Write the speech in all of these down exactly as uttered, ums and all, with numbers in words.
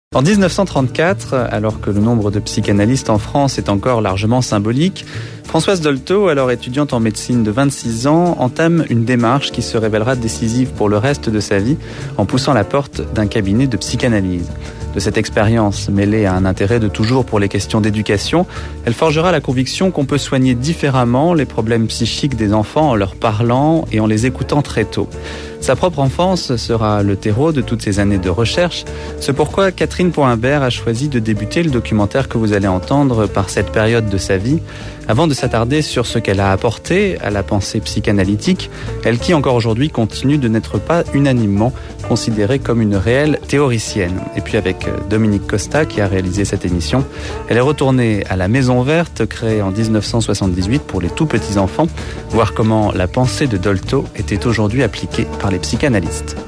En dix-neuf cent trente-quatre, alors que le nombre de psychanalystes en France est encore largement symbolique, Françoise Dolto, alors étudiante en médecine de vingt-six ans, entame une démarche qui se révélera décisive pour le reste de sa vie en poussant la porte d'un cabinet de psychanalyse. De cette expérience, mêlée à un intérêt de toujours pour les questions d'éducation, elle forgera la conviction qu'on peut soigner différemment les problèmes psychiques des enfants en leur parlant et en les écoutant très tôt. Sa propre enfance sera le terreau de toutes ces années de recherche. C'est pourquoi Catherine Point-Imbert a choisi de débuter le documentaire que vous allez entendre par cette période de sa vie, avant de s'attarder sur ce qu'elle a apporté à la pensée psychanalytique, elle qui encore aujourd'hui continue de n'être pas unanimement considérée comme une réelle théoricienne. Et puis avec Dominique Costa qui a réalisé cette émission, elle est retournée à la Maison Verte créée en dix-neuf cent soixante-dix-huit pour les tout petits enfants, voir comment la pensée de Dolto était aujourd'hui appliquée par les psychanalystes.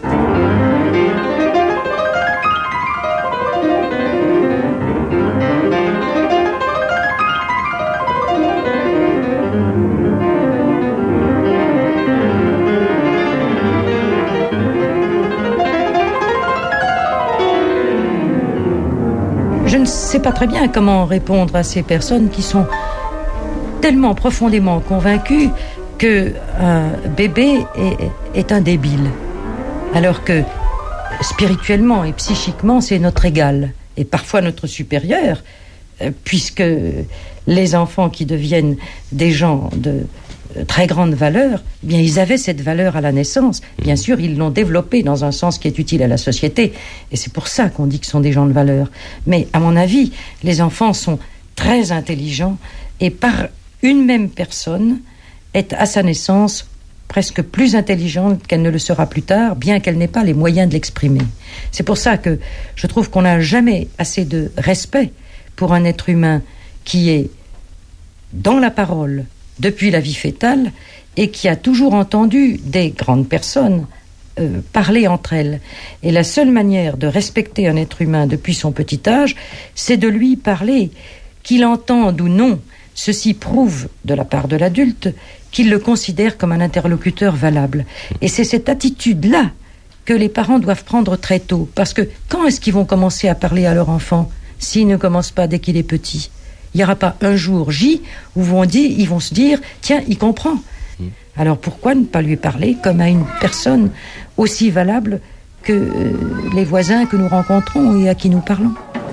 Je ne sais pas très bien comment répondre à ces personnes qui sont tellement profondément convaincues qu'un bébé est, est un débile, alors que spirituellement et psychiquement c'est notre égal et parfois notre supérieur, puisque les enfants qui deviennent des gens de très grande valeur, eh bien ils avaient cette valeur à la naissance. Bien sûr, ils l'ont développée dans un sens qui est utile à la société, et c'est pour ça qu'on dit qu'ils sont des gens de valeur. Mais à mon avis, les enfants sont très intelligents, et par une même personne est à sa naissance presque plus intelligente qu'elle ne le sera plus tard, bien qu'elle n'ait pas les moyens de l'exprimer. C'est pour ça que je trouve qu'on n'a jamais assez de respect pour un être humain qui est dans la parole depuis la vie fœtale et qui a toujours entendu des grandes personnes euh, parler entre elles. Et la seule manière de respecter un être humain depuis son petit âge, c'est de lui parler. Qu'il entende ou non, ceci prouve de la part de l'adulte qu'il le considère comme un interlocuteur valable. Et c'est cette attitude-là que les parents doivent prendre très tôt. Parce que quand est-ce qu'ils vont commencer à parler à leur enfant s'ils ne commencent pas dès qu'il est petit ? Il n'y aura pas un jour J où vont dire, ils vont se dire « Tiens, il comprend mmh. ». Alors pourquoi ne pas lui parler comme à une personne aussi valable que euh, les voisins que nous rencontrons et à qui nous parlons ?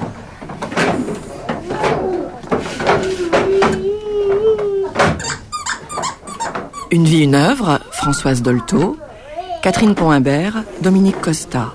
Une vie, une œuvre, Françoise Dolto, Catherine Point-Imbert, Dominique Costa.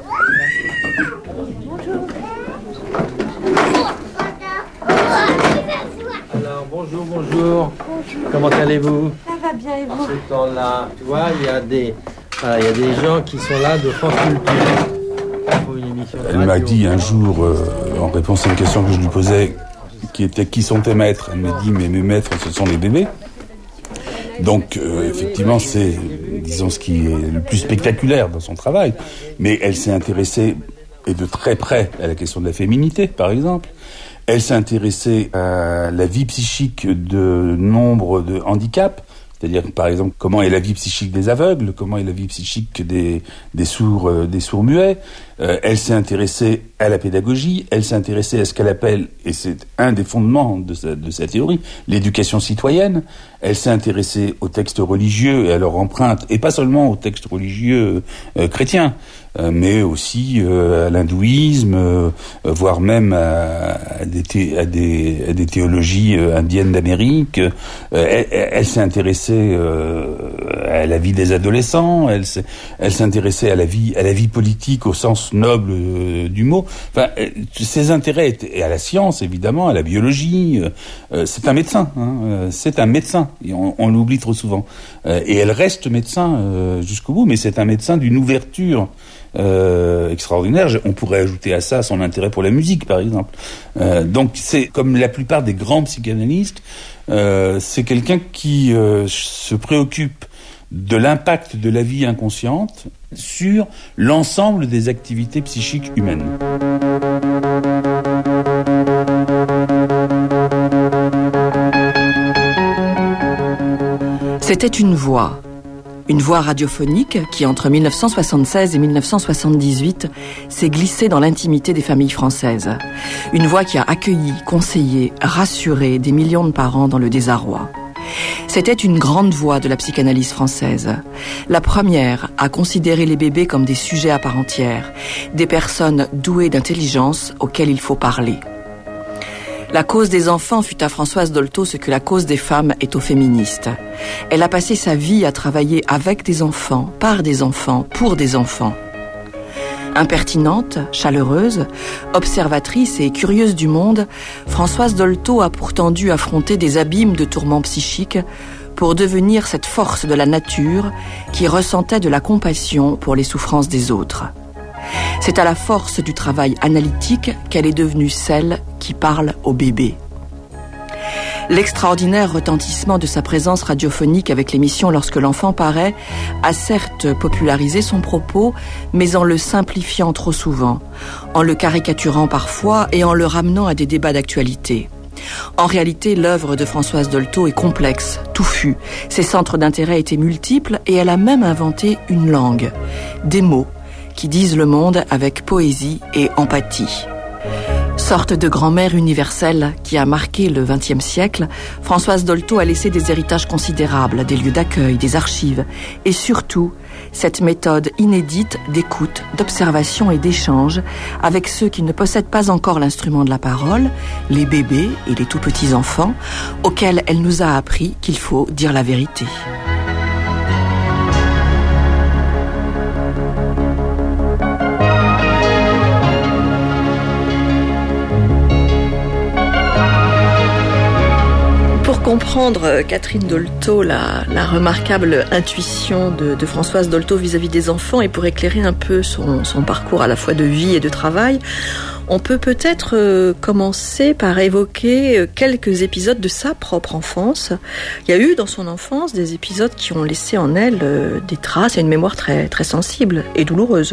Bonjour, bonjour. Comment allez-vous? Ça va bien et vous? Ce temps-là, tu vois, il y a des, voilà, il y a des gens qui sont là de France Culture. Elle m'a dit un jour, euh, en réponse à une question que je lui posais, qui était qui sont tes maîtres? Elle m'a dit mais mes maîtres ce sont les bébés. Donc euh, effectivement c'est, disons, ce qui est le plus spectaculaire dans son travail. Mais elle s'est intéressée, et de très près, à la question de la féminité, par exemple. Elle s'est intéressée à la vie psychique de nombre de handicaps, c'est-à-dire par exemple comment est la vie psychique des aveugles, comment est la vie psychique des, des sourds, euh, des sourds muets. Euh, elle s'est intéressée à la pédagogie, elle s'est intéressée à ce qu'elle appelle, et c'est un des fondements de sa, de sa théorie, l'éducation citoyenne. Elle s'est intéressée aux textes religieux et à leur empreinte, et pas seulement aux textes religieux euh, chrétiens, euh, mais aussi euh, à l'hindouisme, euh, voire même à, à, des, thé, à, des, à des théologies euh, indiennes d'Amérique. Euh, elle, elle s'est intéressée euh, à la vie des adolescents, elle s'est, elle s'est intéressée à la vie, à la vie politique au sens noble euh, du mot. Enfin, euh, ses intérêts étaient, et à la science évidemment, à la biologie. Euh, c'est un médecin, hein, euh, c'est un médecin. Et on, on l'oublie trop souvent. Euh, et elle reste médecin euh, jusqu'au bout, mais c'est un médecin d'une ouverture euh, extraordinaire. On pourrait ajouter à ça son intérêt pour la musique, par exemple. Euh, donc c'est comme la plupart des grands psychanalystes, euh, c'est quelqu'un qui euh, se préoccupe de l'impact de la vie inconsciente sur l'ensemble des activités psychiques humaines. C'était une voix, Une voix radiophonique qui, entre mille neuf cent soixante-seize et mille neuf cent soixante-dix-huit, s'est glissée dans l'intimité des familles françaises. Une voix qui a accueilli, conseillé, rassuré des millions de parents dans le désarroi. C'était une grande voix de la psychanalyse française. La première à considérer les bébés comme des sujets à part entière, des personnes douées d'intelligence auxquelles il faut parler. La cause des enfants fut à Françoise Dolto ce que la cause des femmes est aux féministes. Elle a passé sa vie à travailler avec des enfants, par des enfants, pour des enfants. Impertinente, chaleureuse, observatrice et curieuse du monde, Françoise Dolto a pourtant dû affronter des abîmes de tourments psychiques pour devenir cette force de la nature qui ressentait de la compassion pour les souffrances des autres. C'est à la force du travail analytique qu'elle est devenue celle qui parle aux bébés. L'extraordinaire retentissement de sa présence radiophonique avec l'émission Lorsque l'enfant paraît a certes popularisé son propos, mais en le simplifiant trop souvent, en le caricaturant parfois et en le ramenant à des débats d'actualité. En réalité, l'œuvre de Françoise Dolto est complexe, touffue. Ses centres d'intérêt étaient multiples et elle a même inventé une langue, des mots qui disent le monde avec poésie et empathie. Sorte de grand-mère universelle qui a marqué le vingtième siècle, Françoise Dolto a laissé des héritages considérables, des lieux d'accueil, des archives, et surtout, cette méthode inédite d'écoute, d'observation et d'échange avec ceux qui ne possèdent pas encore l'instrument de la parole, les bébés et les tout petits enfants, auxquels elle nous a appris qu'il faut dire la vérité. Pour comprendre, Catherine Dolto, la, la remarquable intuition de, de Françoise Dolto vis-à-vis des enfants et pour éclairer un peu son, son parcours à la fois de vie et de travail, on peut peut-être euh, commencer par évoquer quelques épisodes de sa propre enfance. Il y a eu dans son enfance des épisodes qui ont laissé en elle euh, des traces et une mémoire très, très sensible et douloureuse.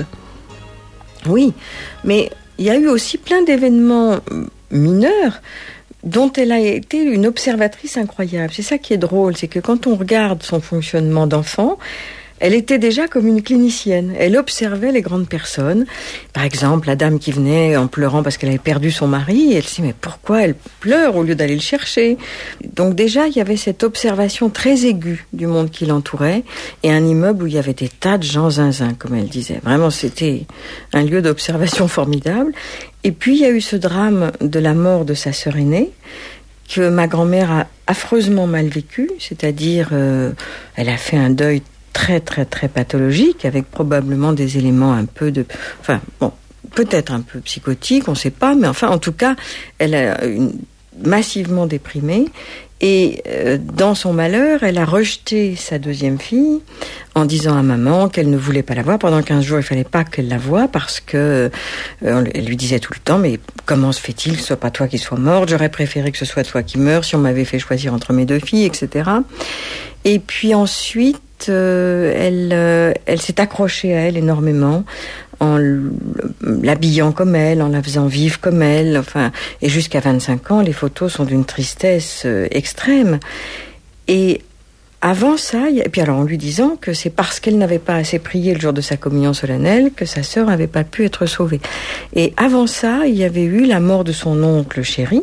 Oui, mais il y a eu aussi plein d'événements mineurs dont elle a été une observatrice incroyable. C'est ça qui est drôle, c'est que quand on regarde son fonctionnement d'enfant, elle était déjà comme une clinicienne. Elle observait les grandes personnes. Par exemple, la dame qui venait en pleurant parce qu'elle avait perdu son mari, elle se dit, mais pourquoi elle pleure au lieu d'aller le chercher? Donc déjà, il y avait cette observation très aiguë du monde qui l'entourait et un immeuble où il y avait des tas de gens zinzin, comme elle disait. Vraiment, c'était un lieu d'observation formidable. Et puis, il y a eu ce drame de la mort de sa sœur aînée, que ma grand-mère a affreusement mal vécu, c'est-à-dire, euh, elle a fait un deuil très, très, très pathologique, avec probablement des éléments un peu de... Enfin, bon, peut-être un peu psychotique, on ne sait pas, mais enfin, en tout cas, elle a une, massivement déprimée. Et euh, dans son malheur, elle a rejeté sa deuxième fille en disant à maman qu'elle ne voulait pas la voir. Pendant quinze jours, il fallait pas qu'elle la voie parce que euh, elle lui disait tout le temps, mais comment se fait-il que ce soit pas toi qui sois morte? J'aurais préféré que ce soit toi qui meure si on m'avait fait choisir entre mes deux filles, et cetera. Et puis ensuite, euh, elle, euh, elle s'est accrochée à elle énormément, en l'habillant comme elle, en la faisant vivre comme elle, enfin, et jusqu'à vingt-cinq ans, les photos sont d'une tristesse euh, extrême. Et avant ça, et puis alors en lui disant que c'est parce qu'elle n'avait pas assez prié le jour de sa communion solennelle que sa sœur n'avait pas pu être sauvée. Et avant ça, il y avait eu la mort de son oncle chéri,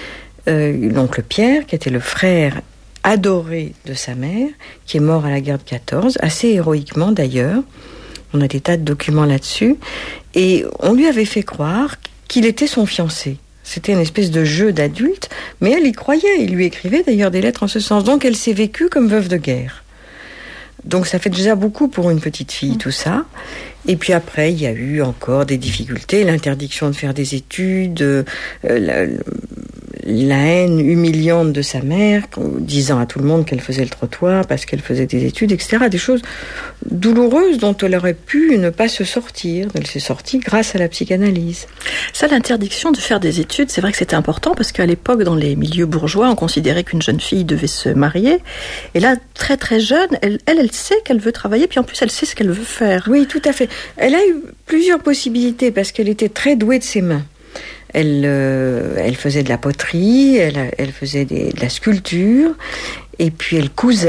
euh, l'oncle Pierre, qui était le frère adoré de sa mère, qui est mort à la guerre de quatorze, assez héroïquement d'ailleurs. On a des tas de documents là-dessus. Et on lui avait fait croire qu'il était son fiancé. C'était une espèce de jeu d'adulte, mais elle y croyait. Il lui écrivait d'ailleurs des lettres en ce sens. Donc elle s'est vécue comme veuve de guerre. Donc ça fait déjà beaucoup pour une petite fille, tout ça. Et puis après, il y a eu encore des difficultés, l'interdiction de faire des études, euh, la, la haine humiliante de sa mère, disant à tout le monde qu'elle faisait le trottoir parce qu'elle faisait des études, et cetera. Des choses douloureuses dont elle aurait pu ne pas se sortir. Elle s'est sortie grâce à la psychanalyse. Ça, l'interdiction de faire des études, c'est vrai que c'était important parce qu'à l'époque, dans les milieux bourgeois, on considérait qu'une jeune fille devait se marier. Et là, très très jeune, elle, elle, elle sait qu'elle veut travailler, puis en plus, elle sait ce qu'elle veut faire. Oui, tout à fait. Elle a eu plusieurs possibilités parce qu'elle était très douée de ses mains. Elle, euh, elle faisait de la poterie, elle, elle faisait des, de la sculpture, et puis elle cousait.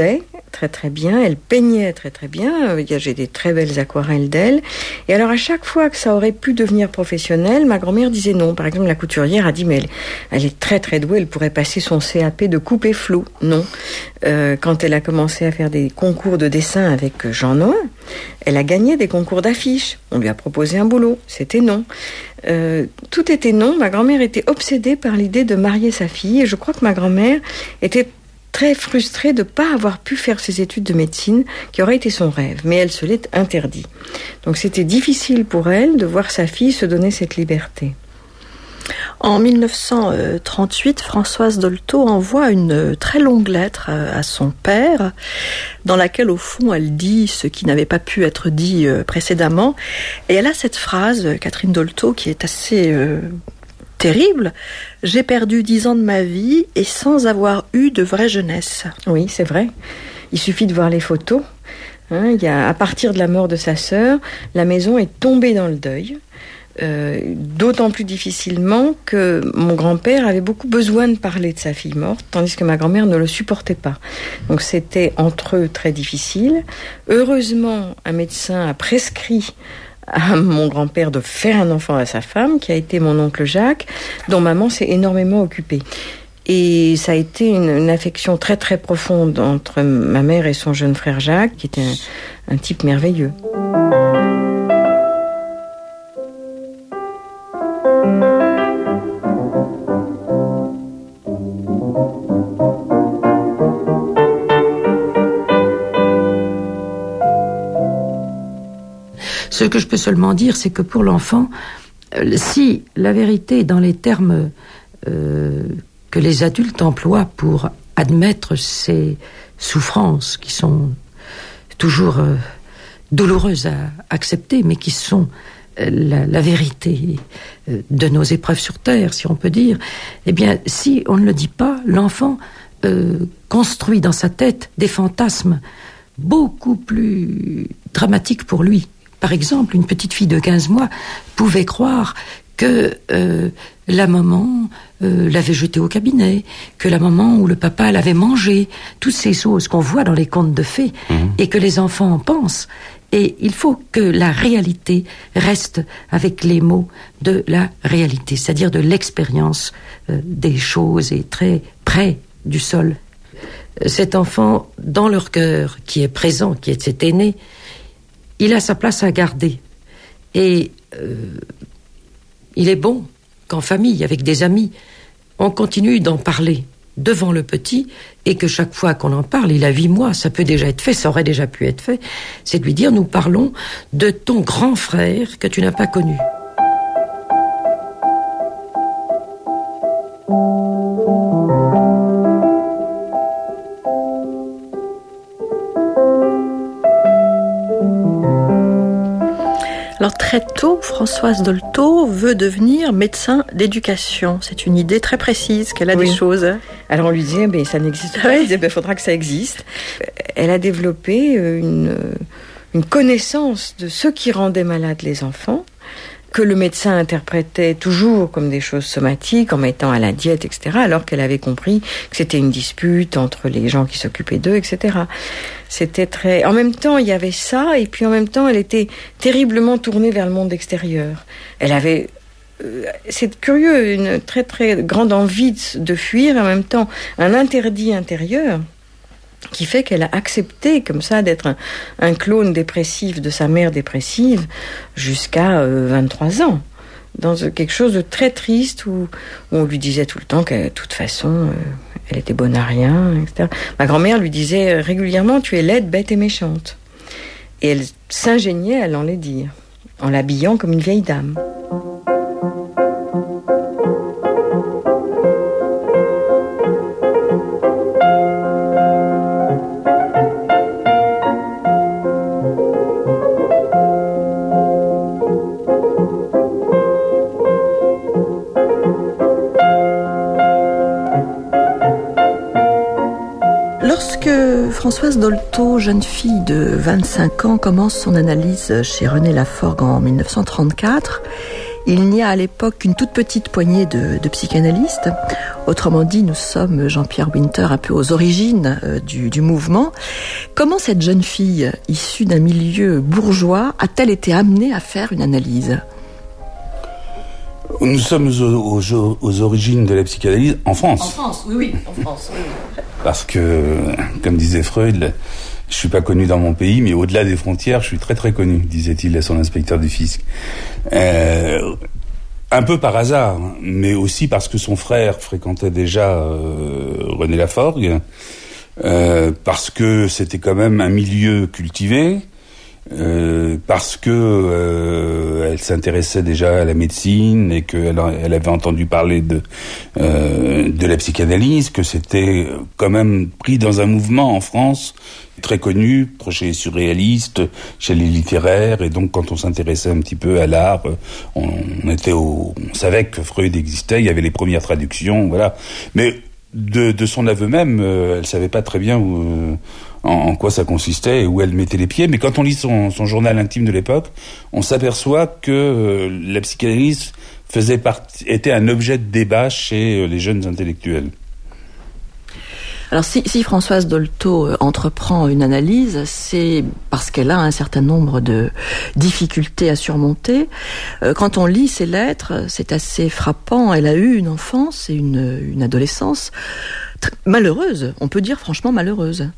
très très bien, elle peignait très très bien, j'ai des très belles aquarelles d'elle. Et alors à chaque fois que ça aurait pu devenir professionnel, ma grand-mère disait non. Par exemple, la couturière a dit mais elle, elle est très très douée, elle pourrait passer son C A P de coupe et flou. Non. Euh, quand elle a commencé à faire des concours de dessin avec Jean Noin, elle a gagné des concours d'affiches. On lui a proposé un boulot, c'était non. Euh, tout était non. Ma grand-mère était obsédée par l'idée de marier sa fille et je crois que ma grand-mère était très frustrée de ne pas avoir pu faire ses études de médecine, qui aurait été son rêve, mais elle se l'est interdit. Donc c'était difficile pour elle de voir sa fille se donner cette liberté. En mille neuf cent trente-huit, Françoise Dolto envoie une très longue lettre à son père, dans laquelle, au fond, elle dit ce qui n'avait pas pu être dit précédemment. Et elle a cette phrase, Catherine Dolto, qui est assez euh, terrible. « J'ai perdu dix ans de ma vie et sans avoir eu de vraie jeunesse. » Oui, c'est vrai. Il suffit de voir les photos. Hein, il y a, à partir de la mort de sa sœur, la maison est tombée dans le deuil. Euh, d'autant plus difficilement que mon grand-père avait beaucoup besoin de parler de sa fille morte, tandis que ma grand-mère ne le supportait pas. Donc c'était entre eux très difficile. Heureusement, un médecin a prescrit à mon grand-père de faire un enfant à sa femme, qui a été mon oncle Jacques, dont maman s'est énormément occupée. Et ça a été une, une affection très très profonde entre ma mère et son jeune frère Jacques, qui était un, un type merveilleux. Ce que je peux seulement dire, c'est que pour l'enfant, si la vérité est dans les termes euh, que les adultes emploient pour admettre ces souffrances qui sont toujours euh, douloureuses à accepter, mais qui sont euh, la, la vérité euh, de nos épreuves sur Terre, si on peut dire, eh bien, si on ne le dit pas, l'enfant euh, construit dans sa tête des fantasmes beaucoup plus dramatiques pour lui. Par exemple, une petite fille de quinze mois pouvait croire que euh, la maman euh, l'avait jetée au cabinet, que la maman ou le papa l'avait mangée, toutes ces choses qu'on voit dans les contes de fées, mmh. et que les enfants en pensent. Et il faut que la réalité reste avec les mots de la réalité, c'est-à-dire de l'expérience euh, des choses et très près du sol. Cet enfant, dans leur cœur, qui est présent, qui est cet aîné, il a sa place à garder. Et euh, il est bon qu'en famille, avec des amis, on continue d'en parler devant le petit, et que chaque fois qu'on en parle, il a huit mois, ça peut déjà être fait, ça aurait déjà pu être fait, c'est de lui dire, nous parlons de ton grand frère que tu n'as pas connu. Alors très tôt, Françoise Dolto veut devenir médecin d'éducation. C'est une idée très précise qu'elle a oui. des choses. Alors on lui disait, mais ça n'existe pas. Elle disait, il faudra que ça existe. Elle a développé une, une connaissance de ce qui rendait malades les enfants, que le médecin interprétait toujours comme des choses somatiques, en mettant à la diète, et cetera, alors qu'elle avait compris que c'était une dispute entre les gens qui s'occupaient d'eux, et cetera. C'était très... En même temps, il y avait ça, et puis en même temps, elle était terriblement tournée vers le monde extérieur. Elle avait... Euh, c'est curieux, une très très grande envie de, de fuir, et en même temps, un interdit intérieur qui fait qu'elle a accepté comme ça d'être un, un clone dépressif de sa mère dépressive jusqu'à euh, vingt-trois ans, dans quelque chose de très triste où, où on lui disait tout le temps que de toute façon euh, elle était bonne à rien, et cetera. Ma grand-mère lui disait régulièrement, tu es laide, bête et méchante, et elle s'ingéniait à l'en les dire en l'habillant comme une vieille dame. Françoise Dolto, jeune fille de vingt-cinq ans, commence son analyse chez René Laforgue en mille neuf cent trente-quatre. Il n'y a à l'époque qu'une toute petite poignée de, de psychanalystes. Autrement dit, nous sommes, Jean-Pierre Winter, un peu aux origines euh, du, du mouvement. Comment cette jeune fille, issue d'un milieu bourgeois, a-t-elle été amenée à faire une analyse ? Nous sommes aux, aux, aux origines de la psychanalyse en France. En France, oui, oui, en France, oui. Parce que, comme disait Freud, je suis pas connu dans mon pays, mais au-delà des frontières, je suis très très connu, disait-il à son inspecteur du fisc. Euh, un peu par hasard, mais aussi parce que son frère fréquentait déjà euh, René Laforgue, euh, parce que c'était quand même un milieu cultivé, euh, parce que euh, elle s'intéressait déjà à la médecine et qu'elle elle avait entendu parler de euh, de la psychanalyse, que c'était quand même pris dans un mouvement en France très connu, chez les surréalistes, chez les littéraires, et donc quand on s'intéressait un petit peu à l'art, on, on était au, on savait que Freud existait, il y avait les premières traductions, voilà. Mais de, de son aveu même, euh, elle savait pas très bien où, euh, en, en quoi ça consistait et où elle mettait les pieds. Mais quand on lit son, son journal intime de l'époque, on s'aperçoit que euh, la psychanalyse faisait partie, était un objet de débat chez euh, les jeunes intellectuels. Alors si, si Françoise Dolto euh, entreprend une analyse, c'est parce qu'elle a un certain nombre de difficultés à surmonter. Euh, quand on lit ses lettres, c'est assez frappant. Elle a eu une enfance et une, une adolescence tr- malheureuse, on peut dire franchement malheureuse.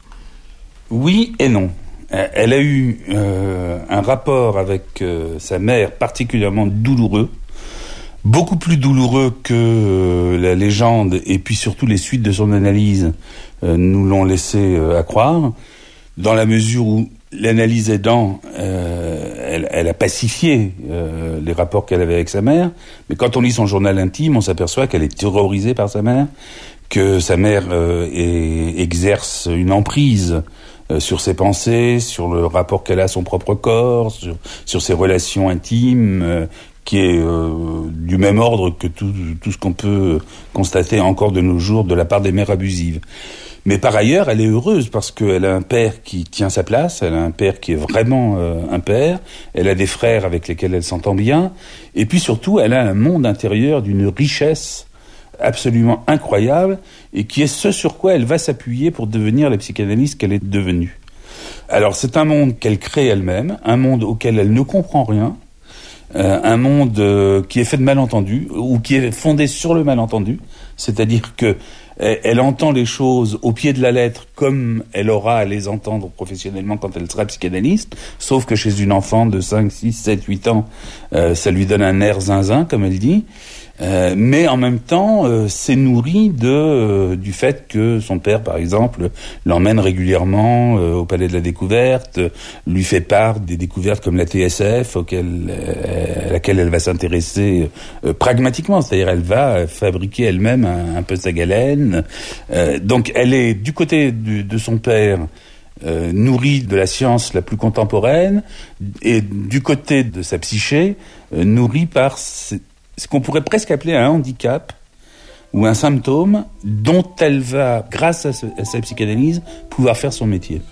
Oui et non. Elle a eu euh, un rapport avec euh, sa mère particulièrement douloureux, beaucoup plus douloureux que euh, la légende et puis surtout les suites de son analyse euh, nous l'ont laissé euh, à croire, dans la mesure où l'analyse aidant, euh, elle, elle a pacifié euh, les rapports qu'elle avait avec sa mère, mais quand on lit son journal intime, on s'aperçoit qu'elle est terrorisée par sa mère, que sa mère euh, est, exerce une emprise euh, sur ses pensées, sur le rapport qu'elle a à son propre corps, sur, sur ses relations intimes, euh, qui est euh, du même ordre que tout, tout ce qu'on peut constater encore de nos jours de la part des mères abusives. Mais par ailleurs, elle est heureuse parce qu'elle a un père qui tient sa place, elle a un père qui est vraiment euh, un père, elle a des frères avec lesquels elle s'entend bien, et puis surtout, elle a un monde intérieur d'une richesse absolument incroyable, et qui est ce sur quoi elle va s'appuyer pour devenir la psychanalyste qu'elle est devenue. Alors c'est un monde qu'elle crée elle-même, un monde auquel elle ne comprend rien, Euh, un monde euh, qui est fait de malentendus, ou qui est fondé sur le malentendu, c'est-à-dire que elle, elle entend les choses au pied de la lettre comme elle aura à les entendre professionnellement quand elle sera psychanalyste, sauf que chez une enfant de cinq, six, sept, huit ans, euh, ça lui donne un air zinzin, comme elle dit. Euh, mais en même temps, euh, c'est nourri de euh, du fait que son père, par exemple, l'emmène régulièrement euh, au Palais de la Découverte, euh, lui fait part des découvertes comme la T S F, auquel, euh, à laquelle elle va s'intéresser euh, pragmatiquement, c'est-à-dire elle va fabriquer elle-même un, un peu sa galène. Euh, donc elle est du côté du, de son père, euh, nourrie de la science la plus contemporaine, et du côté de sa psyché, euh, nourrie par cette ce qu'on pourrait presque appeler un handicap ou un symptôme dont elle va, grâce à, ce, à sa psychanalyse, pouvoir faire son métier.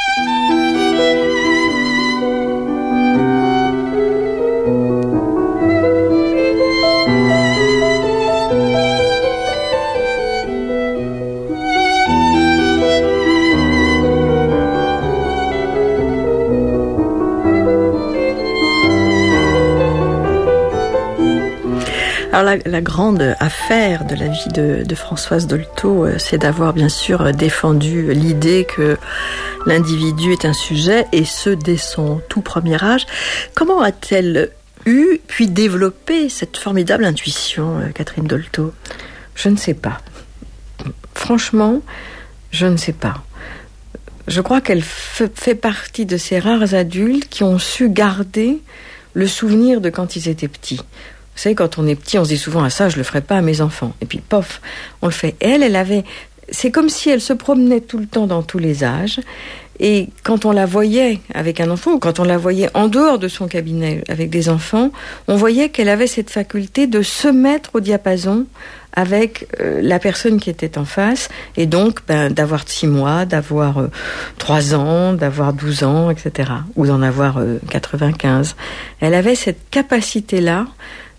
Alors la, la grande affaire de la vie de, de Françoise Dolto, euh, c'est d'avoir bien sûr défendu l'idée que l'individu est un sujet, et ce dès son tout premier âge. Comment a-t-elle eu puis développé cette formidable intuition, euh, Catherine Dolto ? Je ne sais pas. Franchement, je ne sais pas. Je crois qu'elle f- fait partie de ces rares adultes qui ont su garder le souvenir de quand ils étaient petits. Vous savez, quand on est petit, on se dit souvent « Ah ça, je le ferai pas à mes enfants ». Et puis, pof, on le fait. Elle, elle avait... C'est comme si elle se promenait tout le temps dans tous les âges. Et quand on la voyait avec un enfant, ou quand on la voyait en dehors de son cabinet avec des enfants, on voyait qu'elle avait cette faculté de se mettre au diapason avec euh, la personne qui était en face, et donc ben, d'avoir six mois, d'avoir euh, trois ans, d'avoir douze ans, et cetera, ou d'en avoir euh, quatre-vingt-quinze. Elle avait cette capacité-là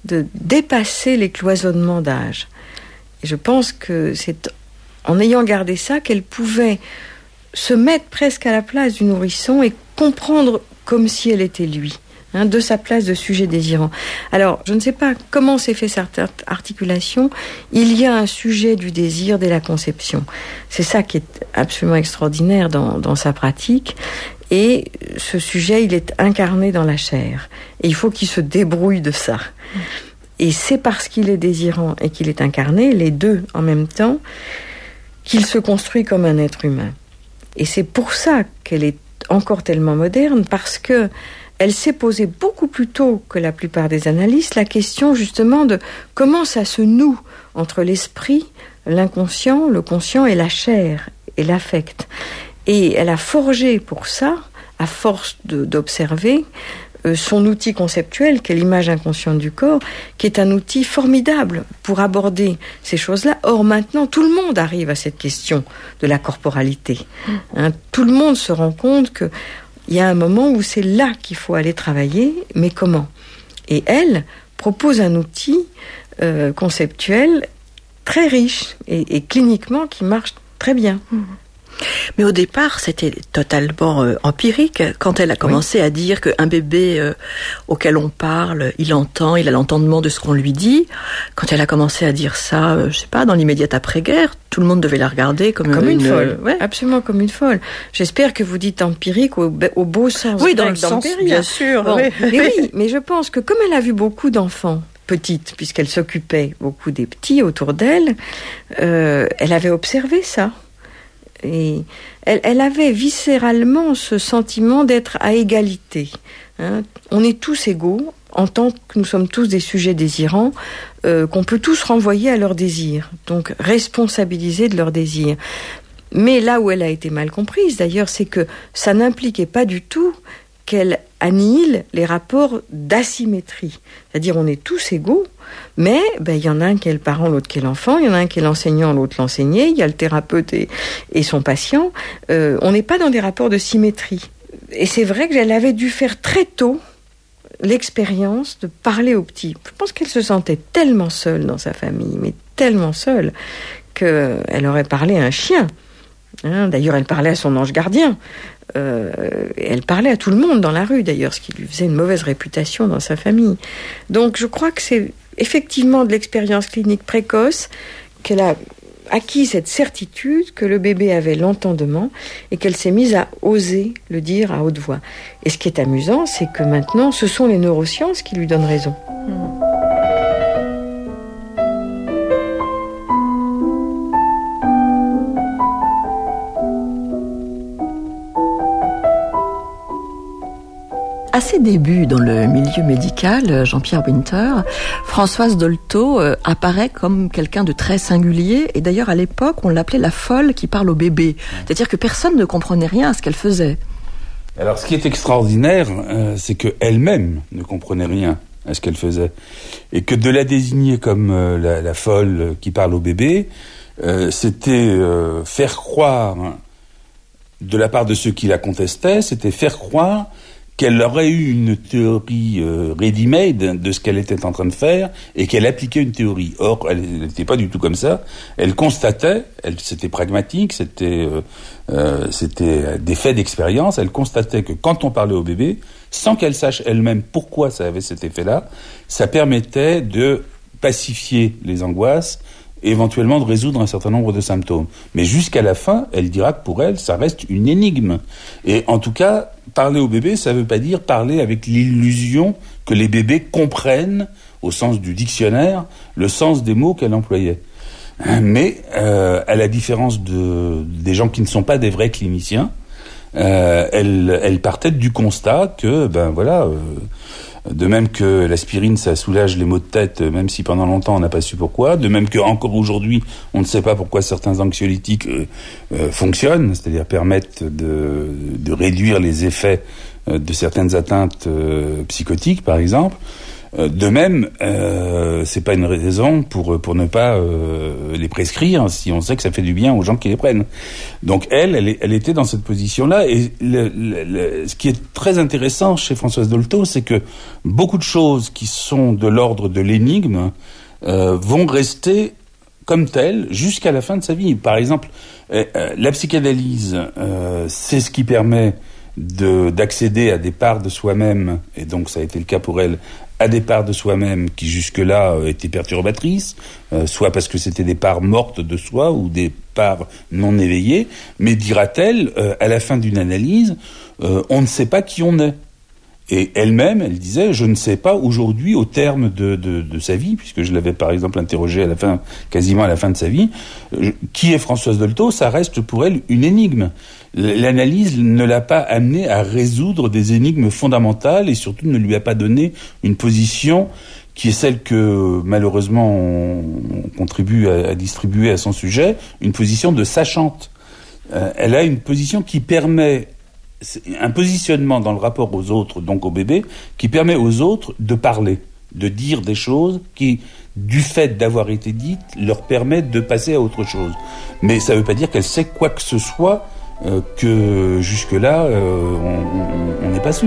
de dépasser les cloisonnements d'âge. Et je pense que c'est en ayant gardé ça qu'elle pouvait se mettre presque à la place du nourrisson et comprendre comme si elle était lui, hein, de sa place de sujet désirant. Alors, je ne sais pas comment s'est fait cette articulation. Il y a un sujet du désir dès la conception. C'est ça qui est absolument extraordinaire dans, dans sa pratique. Et ce sujet, il est incarné dans la chair. Et il faut qu'il se débrouille de ça. Et c'est parce qu'il est désirant et qu'il est incarné, les deux en même temps, qu'il se construit comme un être humain. Et c'est pour ça qu'elle est encore tellement moderne, parce que elle s'est posée beaucoup plus tôt que la plupart des analystes la question justement de comment ça se noue entre l'esprit, l'inconscient, le conscient et la chair et l'affect. Et elle a forgé pour ça, à force de, d'observer, euh, son outil conceptuel, qu'est l'image inconsciente du corps, qui est un outil formidable pour aborder ces choses-là. Or, maintenant, tout le monde arrive à cette question de la corporalité. Hein, tout le monde se rend compte que il y a un moment où c'est là qu'il faut aller travailler, mais comment ? Et elle propose un outil euh, conceptuel très riche et, et cliniquement qui marche très bien. Mmh. Mais au départ, c'était totalement euh, empirique. Quand elle a commencé oui. à dire qu'un bébé euh, auquel on parle, il entend, il a l'entendement de ce qu'on lui dit. Quand elle a commencé à dire ça, euh, je sais pas, dans l'immédiate après-guerre, tout le monde devait la regarder comme, comme une, une folle. Ouais. Absolument comme une folle. J'espère que vous dites empirique au, au beau sens. Oui, dans le sens, bien sûr. Bon, oui. Mais oui, mais je pense que comme elle a vu beaucoup d'enfants petite, puisqu'elle s'occupait beaucoup des petits autour d'elle, euh, elle avait observé ça. Et elle, elle avait viscéralement ce sentiment d'être à égalité. Hein. On est tous égaux, en tant que nous sommes tous des sujets désirants, euh, qu'on peut tous renvoyer à leurs désirs, donc responsabiliser de leurs désirs. Mais là où elle a été mal comprise, d'ailleurs, c'est que ça n'impliquait pas du tout qu'elle annihile les rapports d'asymétrie. C'est-à-dire, on est tous égaux, mais ben, il y en a un qui est le parent, l'autre qui est l'enfant, il y en a un qui est l'enseignant, l'autre l'enseigné, il y a le thérapeute et, et son patient. Euh, on n'est pas dans des rapports de symétrie. Et c'est vrai qu'elle avait dû faire très tôt l'expérience de parler aux petits. Je pense qu'elle se sentait tellement seule dans sa famille, mais tellement seule, qu'elle aurait parlé à un chien. Hein, d'ailleurs, elle parlait à son ange gardien. Euh, elle parlait à tout le monde dans la rue, d'ailleurs, ce qui lui faisait une mauvaise réputation dans sa famille. Donc, je crois que c'est effectivement de l'expérience clinique précoce qu'elle a acquis cette certitude que le bébé avait l'entendement et qu'elle s'est mise à oser le dire à haute voix. Et ce qui est amusant, c'est que maintenant, ce sont les neurosciences qui lui donnent raison. Mmh. À ses débuts dans le milieu médical, Jean-Pierre Winter, Françoise Dolto euh, apparaît comme quelqu'un de très singulier. Et d'ailleurs, à l'époque, on l'appelait la folle qui parle au bébé. C'est-à-dire que personne ne comprenait rien à ce qu'elle faisait. Alors, ce qui est extraordinaire, euh, c'est qu'elle-même ne comprenait rien à ce qu'elle faisait. Et que de la désigner comme euh, la, la folle qui parle au bébé, euh, c'était euh, faire croire, de la part de ceux qui la contestaient, c'était faire croire qu'elle aurait eu une théorie euh, ready-made de ce qu'elle était en train de faire et qu'elle appliquait une théorie. Or, elle n'était pas du tout comme ça. Elle constatait, elle, c'était pragmatique, c'était, euh, euh, c'était des faits d'expérience. Elle constatait que quand on parlait au bébé, sans qu'elle sache elle-même pourquoi ça avait cet effet-là, ça permettait de pacifier les angoisses, éventuellement de résoudre un certain nombre de symptômes. Mais jusqu'à la fin, elle dira que pour elle, ça reste une énigme. Et en tout cas, parler au bébé, ça ne veut pas dire parler avec l'illusion que les bébés comprennent, au sens du dictionnaire, le sens des mots qu'elle employait. Mais, euh, à la différence de, des gens qui ne sont pas des vrais cliniciens, euh, elle, elle partait du constat que, ben voilà... Euh, De même que l'aspirine, ça soulage les maux de tête, même si pendant longtemps on n'a pas su pourquoi. De même que encore aujourd'hui, on ne sait pas pourquoi certains anxiolytiques euh, euh, fonctionnent, c'est-à-dire permettent de, de réduire les effets euh, de certaines atteintes euh, psychotiques, par exemple. Euh, de même, euh, c'est pas une raison pour pour ne pas euh, les prescrire si on sait que ça fait du bien aux gens qui les prennent. Donc elle, elle, elle était dans cette position-là. Et le, le, le, ce qui est très intéressant chez Françoise Dolto, c'est que beaucoup de choses qui sont de l'ordre de l'énigme euh, vont rester comme telles jusqu'à la fin de sa vie. Par exemple, euh, la psychanalyse, euh, c'est ce qui permet de d'accéder à des parts de soi-même, et donc ça a été le cas pour elle, à des parts de soi-même qui jusque-là euh, étaient perturbatrices, euh, soit parce que c'était des parts mortes de soi ou des parts non éveillées, mais dira-t-elle, euh, à la fin d'une analyse, euh, on ne sait pas qui on est. Et elle-même, elle disait, je ne sais pas aujourd'hui, au terme de, de, de sa vie, puisque je l'avais par exemple interrogée à la fin, quasiment à la fin de sa vie, euh, qui est Françoise Dolto, ça reste pour elle une énigme. L'analyse ne l'a pas amenée à résoudre des énigmes fondamentales et surtout ne lui a pas donné une position qui est celle que malheureusement on contribue à, à distribuer à son sujet, une position de sachante. Euh, elle a une position qui permet, un positionnement dans le rapport aux autres, donc au bébé, qui permet aux autres de parler, de dire des choses qui, du fait d'avoir été dites, leur permettent de passer à autre chose. Mais ça ne veut pas dire qu'elle sait quoi que ce soit Euh, que jusque-là, euh, on n'est pas su.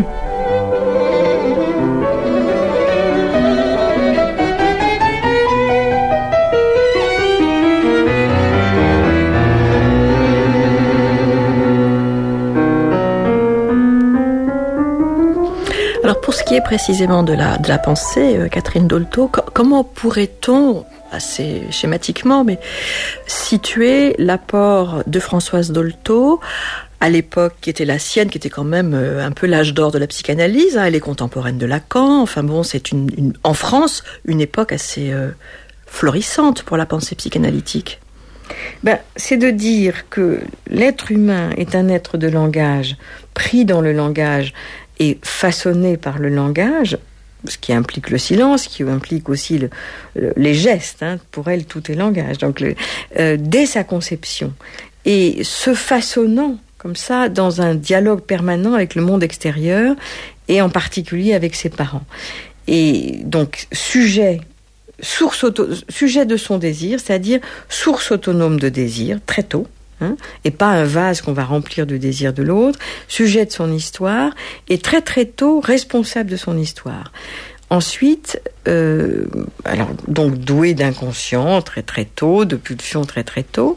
Alors pour ce qui est précisément de la, de la pensée, euh, Catherine Dolto, co- comment pourrait-on, assez schématiquement, mais situer l'apport de Françoise Dolto à l'époque qui était la sienne, qui était quand même euh, un peu l'âge d'or de la psychanalyse, hein, elle est contemporaine de Lacan, enfin bon, c'est une, une, en France une époque assez euh, florissante pour la pensée psychanalytique. Ben, c'est de dire que l'être humain est un être de langage, pris dans le langage et façonné par le langage, ce qui implique le silence, ce qui implique aussi le, le, les gestes. Hein. Pour elle, tout est langage. Donc, le, euh, dès sa conception, et se façonnant comme ça dans un dialogue permanent avec le monde extérieur, et en particulier avec ses parents. Et donc, sujet, source auto, sujet de son désir, c'est-à-dire source autonome de désir, très tôt, hein, et pas un vase qu'on va remplir du désir de l'autre, sujet de son histoire, et très très tôt responsable de son histoire. Ensuite, euh, alors donc doué d'inconscient très très tôt, de pulsion très très tôt.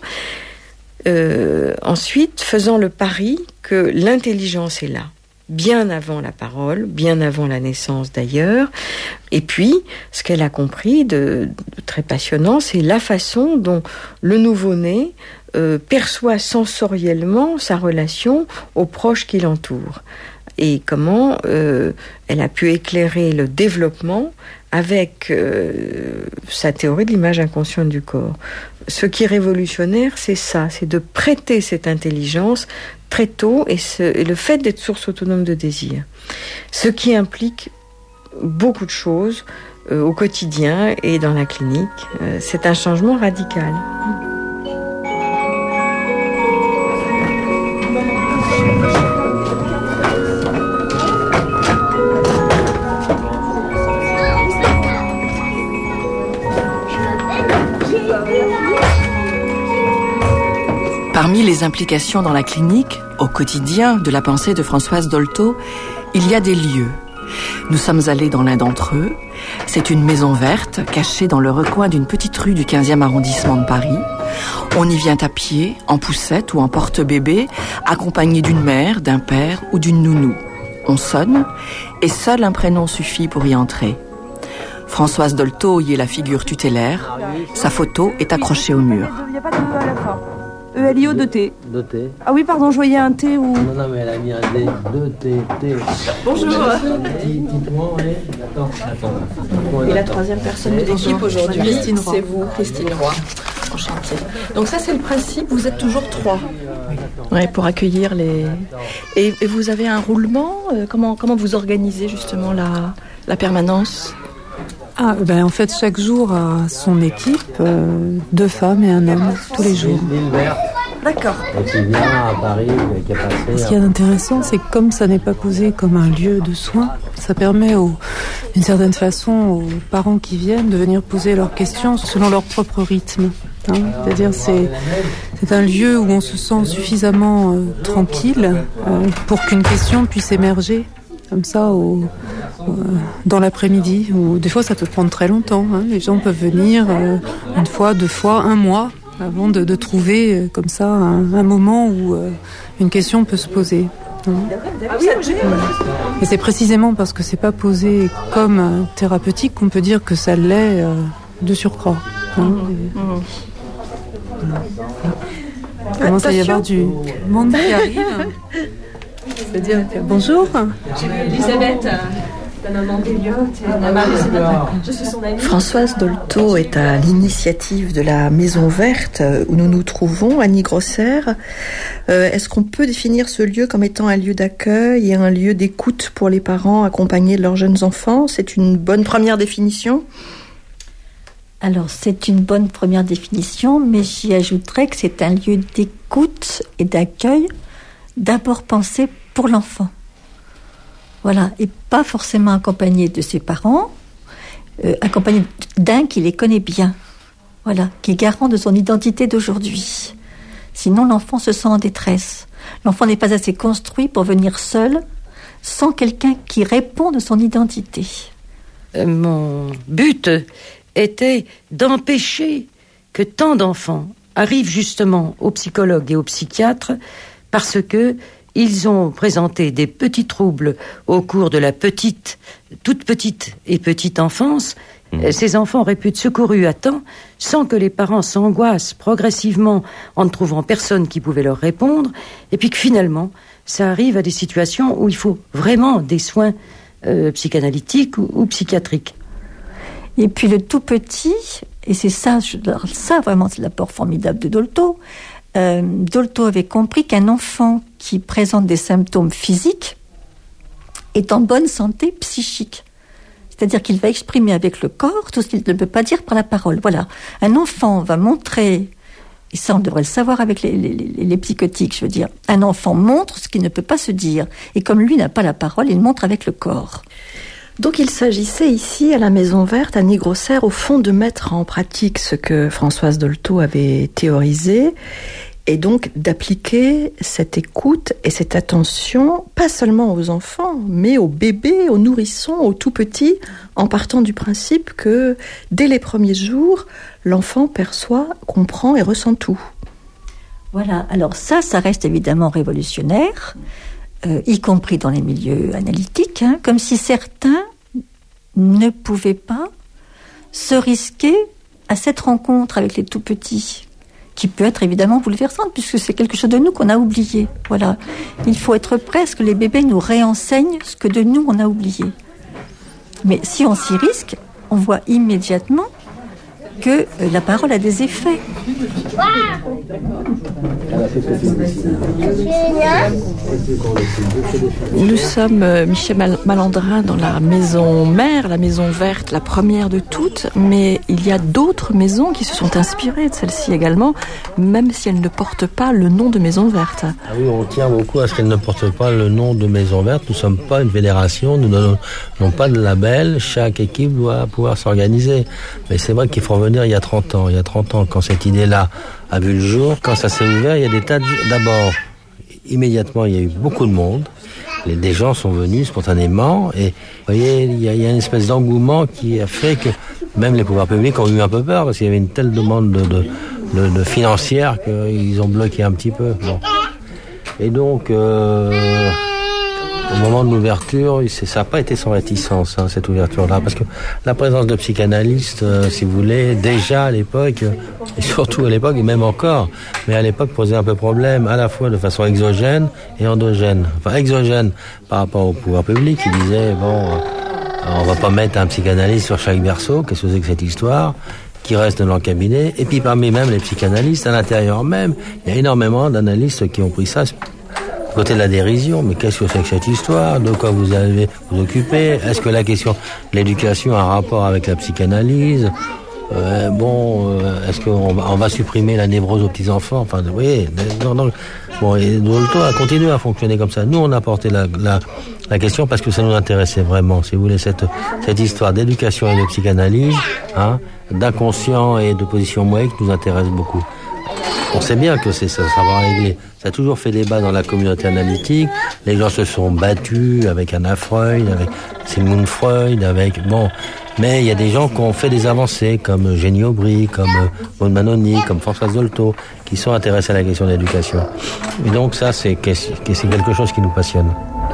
Euh, ensuite, faisant le pari que l'intelligence est là, bien avant la parole, bien avant la naissance d'ailleurs. Et puis, ce qu'elle a compris de, de très passionnant, c'est la façon dont le nouveau-né euh, perçoit sensoriellement sa relation aux proches qui l'entourent. Et comment euh, elle a pu éclairer le développement avec euh, sa théorie de l'image inconsciente du corps. Ce qui est révolutionnaire, c'est ça, c'est de prêter cette intelligence très tôt et, ce, et le fait d'être source autonome de désir. Ce qui implique beaucoup de choses euh, au quotidien et dans la clinique. Euh, c'est un changement radical. Parmi les implications dans la clinique, au quotidien, de la pensée de Françoise Dolto, il y a des lieux. Nous sommes allés dans l'un d'entre eux. C'est une maison verte, cachée dans le recoin d'une petite rue du quinzième arrondissement de Paris. On y vient à pied, en poussette ou en porte-bébé, accompagné d'une mère, d'un père ou d'une nounou. On sonne, et seul un prénom suffit pour y entrer. Françoise Dolto y est la figure tutélaire. Sa photo est accrochée au mur. Il n'y a pas de E à la fin. E L I O deux T. deux T. Ah oui, pardon, je voyais un T ou... Non, non, mais elle a mis un D. deux T, T. Bonjour. Dites-moi, oui. Attends, attends. Et la troisième personne de l'équipe aujourd'hui, Christine Roy. c'est vous, Christine Roy. Enchantée. Donc ça, c'est le principe, vous êtes toujours trois. Ouais, pour accueillir les... Et, et vous avez un roulement euh, comment, comment vous organisez justement la, la permanence ? Ah, ben en fait, chaque jour a son équipe, euh, deux femmes et un homme, tous les jours. D'accord. Et qui vient à Paris, qui est passé... Ce qui est intéressant, c'est que comme ça n'est pas posé comme un lieu de soins, ça permet aux, d'une certaine façon aux parents qui viennent de venir poser leurs questions selon leur propre rythme. Hein. C'est-à-dire c'est c'est un lieu où on se sent suffisamment euh, tranquille euh, pour qu'une question puisse émerger comme ça au, euh, dans l'après-midi. Ou des fois ça peut prendre très longtemps. Hein. Les gens peuvent venir euh, une fois, deux fois, un mois avant de, de trouver euh, comme ça un, un moment où euh, une question peut se poser. Hein. Et c'est précisément parce que c'est pas posé comme euh, thérapeutique qu'on peut dire que ça l'est euh, de surcroît. Hein. Et... Il commence à y avoir du monde qui arrive. C'est-à-dire que... Bonjour. Elisabeth, la maman d'Eliott et la Marie, je suis son amie. Françoise Dolto est à l'initiative de la Maison Verte où nous nous trouvons, Annie Grosser. Euh, est-ce qu'on peut définir ce lieu comme étant un lieu d'accueil et un lieu d'écoute pour les parents accompagnés de leurs jeunes enfants ? C'est une bonne première définition ? Alors, c'est une bonne première définition, mais j'y ajouterais que c'est un lieu d'écoute et d'accueil, d'abord pensé pour l'enfant. Voilà, et pas forcément accompagné de ses parents, euh, accompagné d'un qui les connaît bien, voilà, qui est garant de son identité d'aujourd'hui. Sinon, l'enfant se sent en détresse. L'enfant n'est pas assez construit pour venir seul, sans quelqu'un qui répond de son identité. Euh, mon but était d'empêcher que tant d'enfants arrivent justement aux psychologues et aux psychiatres parce que ils ont présenté des petits troubles au cours de la petite, toute petite et petite enfance. Mmh. Ces enfants auraient pu être secourus à temps sans que les parents s'angoissent progressivement en ne trouvant personne qui pouvait leur répondre, et puis que finalement, ça arrive à des situations où il faut vraiment des soins euh, psychanalytiques ou, ou psychiatriques. Et puis le tout petit, et c'est ça, ça vraiment c'est l'apport formidable de Dolto, euh, Dolto avait compris qu'un enfant qui présente des symptômes physiques est en bonne santé psychique. C'est-à-dire qu'il va exprimer avec le corps tout ce qu'il ne peut pas dire par la parole. Voilà. Un enfant va montrer, et ça on devrait le savoir avec les, les, les, les psychotiques, je veux dire, un enfant montre ce qu'il ne peut pas se dire. Et comme lui n'a pas la parole, il montre avec le corps. Donc il s'agissait ici, à la Maison Verte, Annie Grosser, au fond de mettre en pratique ce que Françoise Dolto avait théorisé, et donc d'appliquer cette écoute et cette attention, pas seulement aux enfants, mais aux bébés, aux nourrissons, aux tout-petits, en partant du principe que, dès les premiers jours, l'enfant perçoit, comprend et ressent tout. Voilà, alors ça, ça reste évidemment révolutionnaire, Euh, y compris dans les milieux analytiques, hein, comme si certains ne pouvaient pas se risquer à cette rencontre avec les tout-petits, qui peut être évidemment bouleversante, puisque c'est quelque chose de nous qu'on a oublié. Voilà. Il faut être prêt à ce que les bébés nous réenseignent ce que de nous on a oublié. Mais si on s'y risque, on voit immédiatement que euh, la parole a des effets. Nous sommes euh, Michel Mal- Malandrin dans la maison mère, la maison verte, la première de toutes, mais il y a d'autres maisons qui se sont inspirées de celle-ci également, même si elles ne portent pas le nom de maison verte. Ah oui, on tient beaucoup à ce qu'elles ne portent pas le nom de maison verte. Nous ne sommes pas une fédération, nous n'avons pas de label, chaque équipe doit pouvoir s'organiser. Mais c'est vrai qu'il faut revenir il y a trente ans. Il y a trente ans, quand cette idée-là a vu le jour, quand ça s'est ouvert, il y a des tas de... D'abord, immédiatement, il y a eu beaucoup de monde. Les, des gens sont venus spontanément. Et vous voyez, il y, a, il y a une espèce d'engouement qui a fait que même les pouvoirs publics ont eu un peu peur, parce qu'il y avait une telle demande de, de, de, de financière qu'ils ont bloqué un petit peu. Bon. Et donc... Euh, au moment de l'ouverture, ça n'a pas été sans réticence, hein, cette ouverture-là, parce que la présence de psychanalystes, euh, si vous voulez, déjà à l'époque, et surtout à l'époque, et même encore, mais à l'époque posait un peu problème, à la fois de façon exogène et endogène. Enfin, exogène par rapport au pouvoir public, qui disait, bon, euh, on va pas mettre un psychanalyste sur chaque berceau, qu'est-ce que c'est que cette histoire, qui reste dans le cabinet, et puis parmi même les psychanalystes, à l'intérieur même, il y a énormément d'analystes qui ont pris ça côté de la dérision. Mais qu'est-ce que c'est que cette histoire? De quoi vous allez vous occuper? Est-ce que la question de l'éducation a un rapport avec la psychanalyse? Euh, bon, euh, est-ce qu'on va, on va supprimer la névrose aux petits-enfants? Enfin, oui, non, non. Bon, et Dolto a continué à fonctionner comme ça. Nous, on a porté la, la, la question parce que ça nous intéressait vraiment, si vous voulez, cette, cette histoire d'éducation et de psychanalyse, hein, d'inconscient et de position moelle qui nous intéresse beaucoup. On sait bien que c'est ça, ça va régler. Ça a toujours fait débat dans la communauté analytique. Les gens se sont battus avec Anna Freud, avec Sigmund Freud, avec, bon. Mais il y a des gens qui ont fait des avancées, comme Jenny Aubry, comme Maud Manoni, comme Françoise Dolto, qui sont intéressés à la question de l'éducation. Et donc ça, c'est, c'est quelque chose qui nous passionne.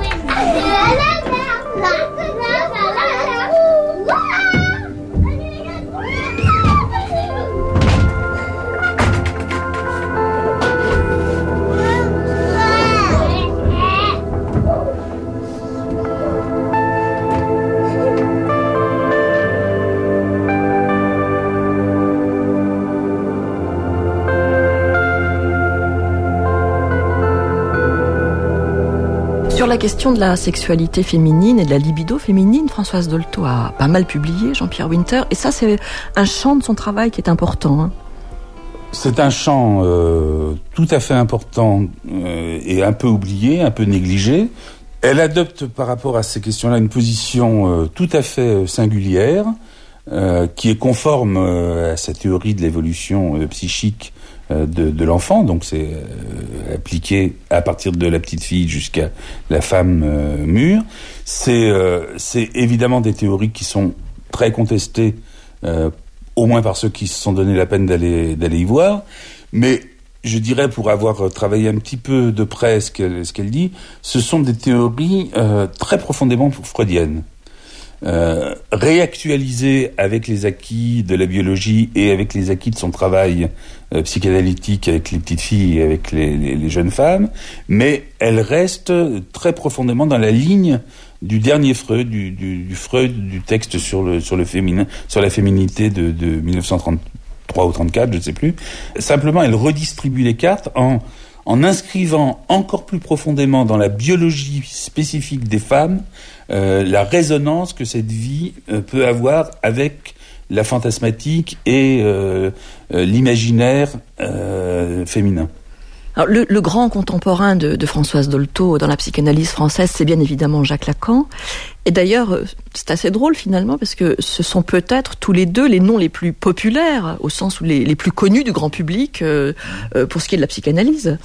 Sur la question de la sexualité féminine et de la libido féminine, Françoise Dolto a pas mal publié, Jean-Pierre Winter, et ça c'est un champ de son travail qui est important. Hein. C'est un champ euh, tout à fait important euh, et un peu oublié, un peu négligé. Elle adopte par rapport à ces questions-là une position euh, tout à fait singulière, euh, qui est conforme euh, à sa théorie de l'évolution euh, psychique De, de l'enfant, donc c'est euh, appliqué à partir de la petite fille jusqu'à la femme euh, mûre. C'est, euh, c'est évidemment des théories qui sont très contestées, euh, au moins par ceux qui se sont donné la peine d'aller, d'aller y voir. Mais je dirais, pour avoir travaillé un petit peu de près ce qu'elle, ce qu'elle dit, ce sont des théories euh, très profondément freudiennes. Euh, réactualisé avec les acquis de la biologie et avec les acquis de son travail euh, psychanalytique avec les petites filles et avec les, les, les jeunes femmes, mais elle reste très profondément dans la ligne du dernier Freud, du, du, du Freud du texte sur le sur le féminin, sur la féminité de, de dix-neuf cent trente-trois ou trente-quatre, je ne sais plus. Simplement, elle redistribue les cartes en en inscrivant encore plus profondément dans la biologie spécifique des femmes euh, la résonance que cette vie euh, peut avoir avec la fantasmatique et euh, euh, l'imaginaire euh, féminin. Alors, le, le grand contemporain de, de Françoise Dolto dans la psychanalyse française, c'est bien évidemment Jacques Lacan. Et d'ailleurs, c'est assez drôle finalement, parce que ce sont peut-être tous les deux les noms les plus populaires, au sens où les, les plus connus du grand public euh, euh, pour ce qui est de la psychanalyse.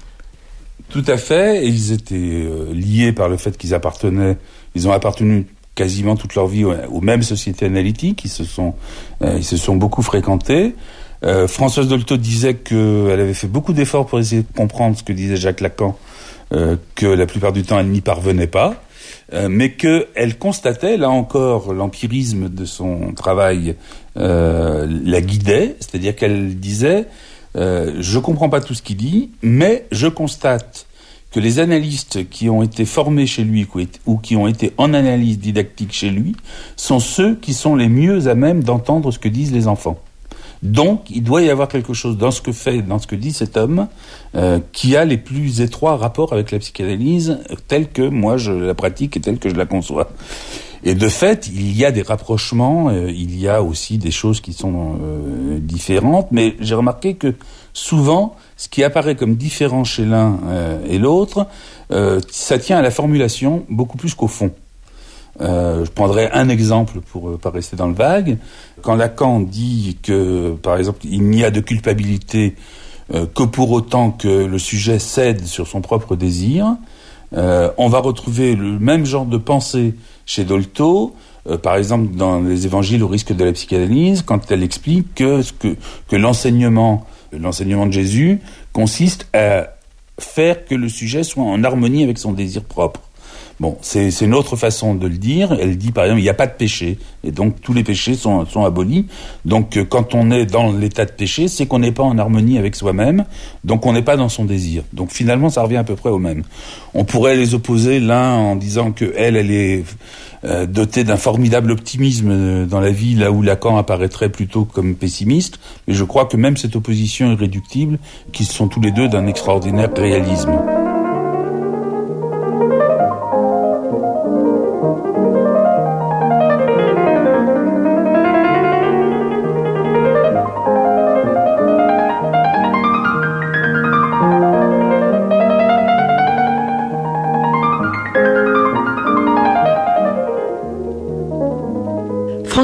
Tout à fait, et ils étaient euh, liés par le fait qu'ils appartenaient, ils ont appartenu quasiment toute leur vie aux, aux mêmes sociétés analytiques, ils se sont, euh, ils se sont beaucoup fréquentés. Euh, Françoise Dolto disait qu'elle avait fait beaucoup d'efforts pour essayer de comprendre ce que disait Jacques Lacan, euh, que la plupart du temps elle n'y parvenait pas, euh, mais qu'elle constatait, là encore, l'empirisme de son travail euh, la guidait, c'est-à-dire qu'elle disait euh, « je comprends pas tout ce qu'il dit, mais je constate que les analystes qui ont été formés chez lui ou qui ont été en analyse didactique chez lui sont ceux qui sont les mieux à même d'entendre ce que disent les enfants. » Donc, il doit y avoir quelque chose dans ce que fait, dans ce que dit cet homme, euh, qui a les plus étroits rapports avec la psychanalyse, telle que moi je la pratique et telle que je la conçois. Et de fait, il y a des rapprochements, euh, il y a aussi des choses qui sont euh, différentes, mais j'ai remarqué que souvent, ce qui apparaît comme différent chez l'un euh, et l'autre, euh, ça tient à la formulation beaucoup plus qu'au fond. Euh, je prendrai un exemple pour euh, pas rester dans le vague. Quand Lacan dit que, par exemple, il n'y a de culpabilité euh, que pour autant que le sujet cède sur son propre désir, euh, on va retrouver le même genre de pensée chez Dolto, euh, par exemple dans les Évangiles au risque de la psychanalyse, quand elle explique que, que, que l'enseignement, l'enseignement de Jésus consiste à faire que le sujet soit en harmonie avec son désir propre. Bon, c'est, c'est une autre façon de le dire. Elle dit, par exemple, il n'y a pas de péché. Et donc, tous les péchés sont, sont abolis. Donc, euh, quand on est dans l'état de péché, c'est qu'on n'est pas en harmonie avec soi-même. Donc, on n'est pas dans son désir. Donc, finalement, ça revient à peu près au même. On pourrait les opposer l'un en disant que elle, elle est euh, dotée d'un formidable optimisme dans la vie, là où Lacan apparaîtrait plutôt comme pessimiste. Mais je crois que même cette opposition est réductible, qu'ils sont tous les deux d'un extraordinaire réalisme.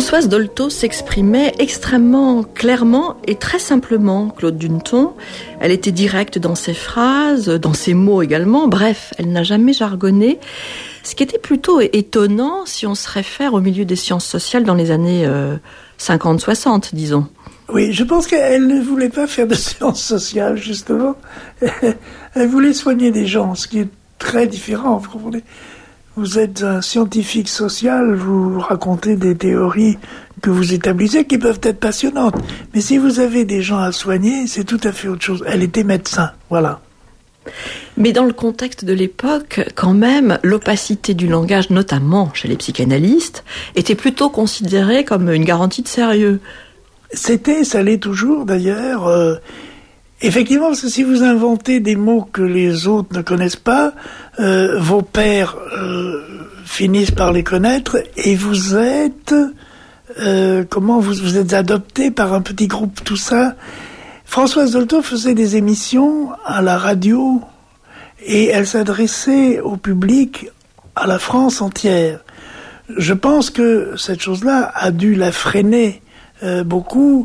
Françoise Dolto s'exprimait extrêmement clairement et très simplement, Claude Duneton. Elle était directe dans ses phrases, dans ses mots également. Bref, elle n'a jamais jargonné. Ce qui était plutôt étonnant si on se réfère au milieu des sciences sociales dans les années euh, cinquante soixante, disons. Oui, je pense qu'elle ne voulait pas faire de sciences sociales, justement. Elle voulait soigner des gens, ce qui est très différent, vous comprenez. Vous êtes un scientifique social, vous racontez des théories que vous établissez qui peuvent être passionnantes. Mais si vous avez des gens à soigner, c'est tout à fait autre chose. Elle était médecin, voilà. Mais dans le contexte de l'époque, quand même, l'opacité du langage, notamment chez les psychanalystes, était plutôt considérée comme une garantie de sérieux. C'était, ça l'est toujours d'ailleurs. Euh, effectivement, parce que si vous inventez des mots que les autres ne connaissent pas, euh, vos pairs euh, finissent par les connaître et vous êtes, euh, comment vous, vous êtes adopté par un petit groupe, tout ça. Françoise Dolto faisait des émissions à la radio et elle s'adressait au public, à la France entière. Je pense que cette chose-là a dû la freiner euh, beaucoup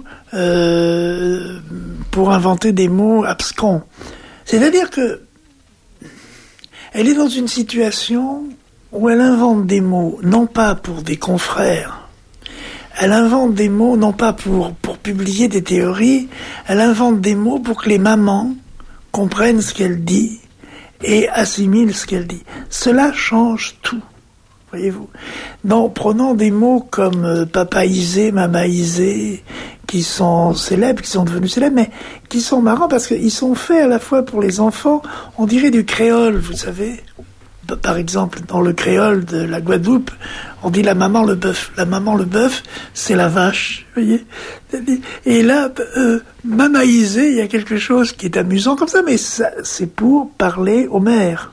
euh, pour inventer des mots abscons. C'est-à-dire que elle est dans une situation où elle invente des mots, non pas pour des confrères. Elle invente des mots, non pas pour, pour publier des théories, elle invente des mots pour que les mamans comprennent ce qu'elle dit et assimilent ce qu'elle dit. Cela change tout, voyez-vous. Donc, prenons des mots comme euh, papaisé, mamaisé, qui sont célèbres, qui sont devenus célèbres, mais qui sont marrants parce qu'ils sont faits à la fois pour les enfants, on dirait du créole, vous savez. Par exemple, dans le créole de la Guadeloupe, on dit la maman le bœuf. La maman le bœuf, c'est la vache, vous voyez. Et là, euh, mamaïser, il y a quelque chose qui est amusant comme ça, mais ça, c'est pour parler aux mères.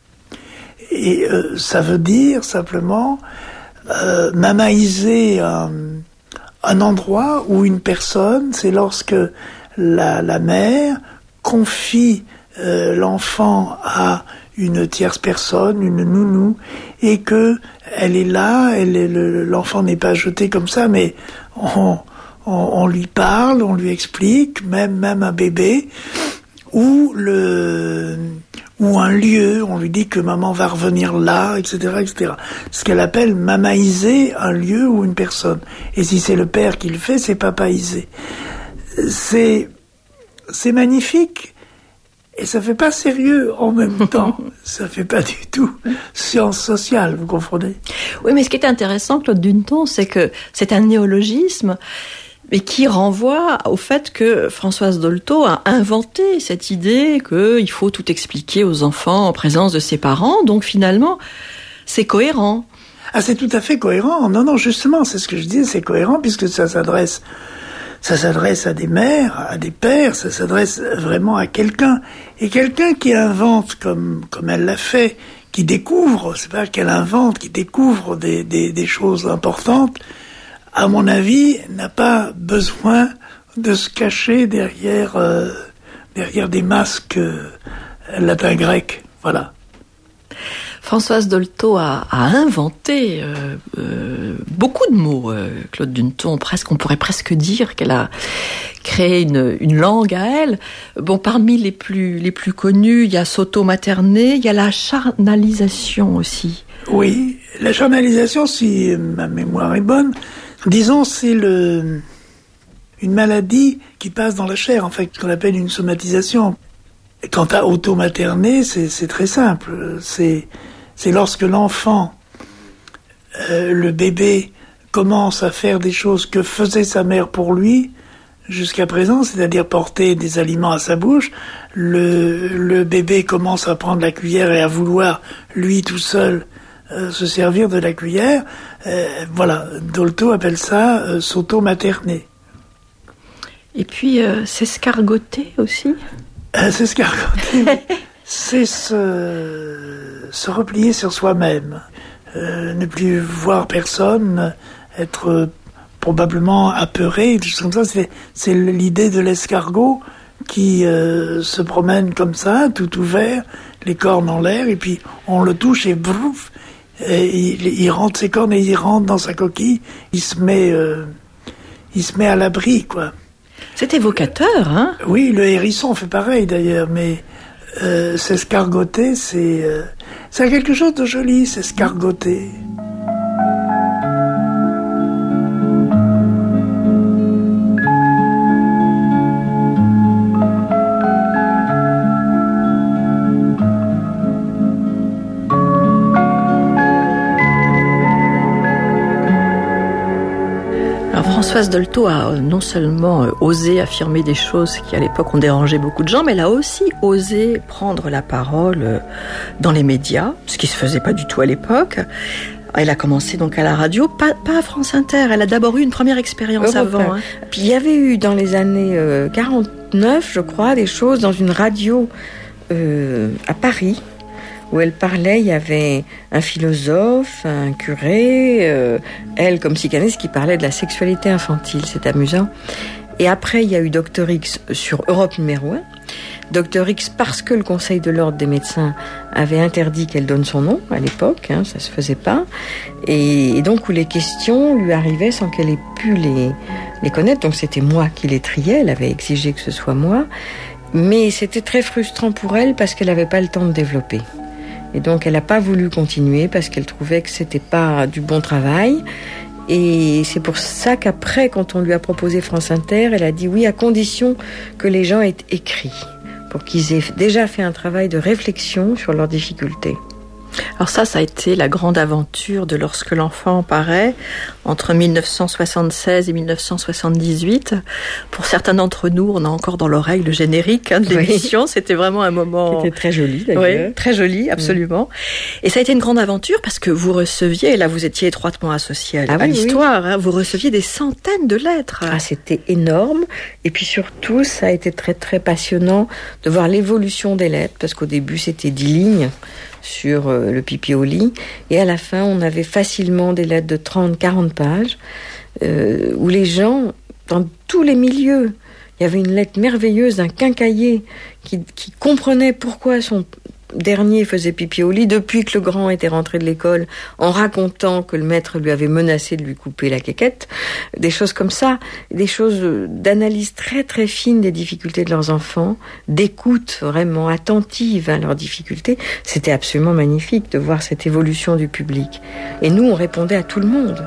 Et euh, ça veut dire simplement euh, mamaïser un, un endroit ou une personne, c'est lorsque la, la mère confie euh, l'enfant à une tierce personne, une nounou, et que elle est là, elle est le, l'enfant n'est pas jeté comme ça, mais on, on, on lui parle, on lui explique, même même un bébé, ou le ou un lieu, on lui dit que maman va revenir là, et cetera, et cetera. Ce qu'elle appelle mamaïser un lieu ou une personne. Et si c'est le père qui le fait, c'est papaïser. C'est c'est magnifique. Et ça fait pas sérieux en même temps. Ça fait pas du tout science sociale, vous comprenez? Oui, mais ce qui est intéressant, Claude Duneton, c'est que c'est un néologisme, mais qui renvoie au fait que Françoise Dolto a inventé cette idée qu'il faut tout expliquer aux enfants en présence de ses parents. Donc finalement, c'est cohérent. Ah, c'est tout à fait cohérent. Non, non, justement, c'est ce que je dis, c'est cohérent puisque ça s'adresse... Ça s'adresse à des mères, à des pères, ça s'adresse vraiment à quelqu'un. Et quelqu'un qui invente, comme, comme elle l'a fait, qui découvre, c'est pas qu'elle invente, qui découvre des, des, des choses importantes, à mon avis, n'a pas besoin de se cacher derrière, euh, derrière des masques euh, latin-grecs. Voilà. Françoise Dolto a, a inventé euh, euh, beaucoup de mots, euh, Claude Duneton. Presque, on pourrait presque dire qu'elle a créé une, une langue à elle. Bon, parmi les plus les plus connus, il y a s'auto-materner, il y a la charnalisation aussi. Oui, la charnalisation, si ma mémoire est bonne, disons, c'est le une maladie qui passe dans la chair, en fait, qu'on appelle une somatisation. Et quant à auto-materner, c'est, c'est très simple. C'est C'est lorsque l'enfant, euh, le bébé, commence à faire des choses que faisait sa mère pour lui jusqu'à présent, c'est-à-dire porter des aliments à sa bouche, le, le bébé commence à prendre la cuillère et à vouloir, lui tout seul, euh, se servir de la cuillère. Euh, voilà, Dolto appelle ça euh, s'auto-materner. Et puis, euh, s'escargoter aussi euh, S'escargoter, c'est se, se replier sur soi-même, euh, ne plus voir personne, être euh, probablement apeuré, des choses comme ça. C'est, c'est l'idée de l'escargot qui euh, se promène comme ça, tout ouvert, les cornes en l'air, et puis on le touche et brouf, Et il, il rentre ses cornes et il rentre dans sa coquille. Il se met, euh, il se met à l'abri, quoi. C'est évocateur, hein? Oui, le hérisson fait pareil d'ailleurs, mais euh, s'escargoter, c'est, euh, c'est quelque chose de joli, s'escargoter. Françoise Dolto a non seulement osé affirmer des choses qui à l'époque ont dérangé beaucoup de gens, mais elle a aussi osé prendre la parole dans les médias, ce qui se faisait pas du tout à l'époque. Elle a commencé donc à la radio, pas, pas à France Inter. Elle a d'abord eu une première expérience Europe avant. Hein. Puis il y avait eu dans les années euh, quarante-neuf, je crois, des choses dans une radio euh, à Paris, où elle parlait. Il y avait un philosophe, un curé, euh, elle comme psychanalyste qui parlait de la sexualité infantile. C'est amusant. Et après, il y a eu Docteur X sur Europe numéro un. Docteur X parce que le Conseil de l'ordre des médecins avait interdit qu'elle donne son nom à l'époque, hein, ça se faisait pas. Et, et donc où les questions lui arrivaient sans qu'elle ait pu les, les connaître. Donc c'était moi qui les triais, elle avait exigé que ce soit moi. Mais c'était très frustrant pour elle parce qu'elle n'avait pas le temps de développer. Et donc elle n'a pas voulu continuer parce qu'elle trouvait que c'était pas du bon travail. Et c'est pour ça qu'après, quand on lui a proposé France Inter, elle a dit oui à condition que les gens aient écrit, pour qu'ils aient déjà fait un travail de réflexion sur leurs difficultés. Alors ça, ça a été la grande aventure de Lorsque l'enfant paraît, entre mille neuf cent soixante-seize et mille neuf cent soixante-dix-huit. Pour certains d'entre nous, on a encore dans l'oreille le générique hein, de l'émission. Oui. C'était vraiment un moment... C'était très joli d'ailleurs. Oui, très joli, absolument. Oui. Et ça a été une grande aventure parce que vous receviez, et là vous étiez étroitement associé à, ah, à oui, l'histoire, oui. hein, vous receviez des centaines de lettres. Ah, c'était énorme. Et puis surtout, ça a été très très passionnant de voir l'évolution des lettres, parce qu'au début c'était dix lignes sur euh, le pipi au lit, et à la fin on avait facilement des lettres de trente à quarante pages euh, où les gens, dans tous les milieux, il y avait une lettre merveilleuse d'un quincaillier qui, qui comprenait pourquoi son dernier faisait pipi au lit depuis que le grand était rentré de l'école, en racontant que le maître lui avait menacé de lui couper la quéquette, des choses comme ça, des choses d'analyse très très fine des difficultés de leurs enfants, d'écoute vraiment attentive à leurs difficultés. C'était absolument magnifique de voir cette évolution du public. Et nous, on répondait à tout le monde.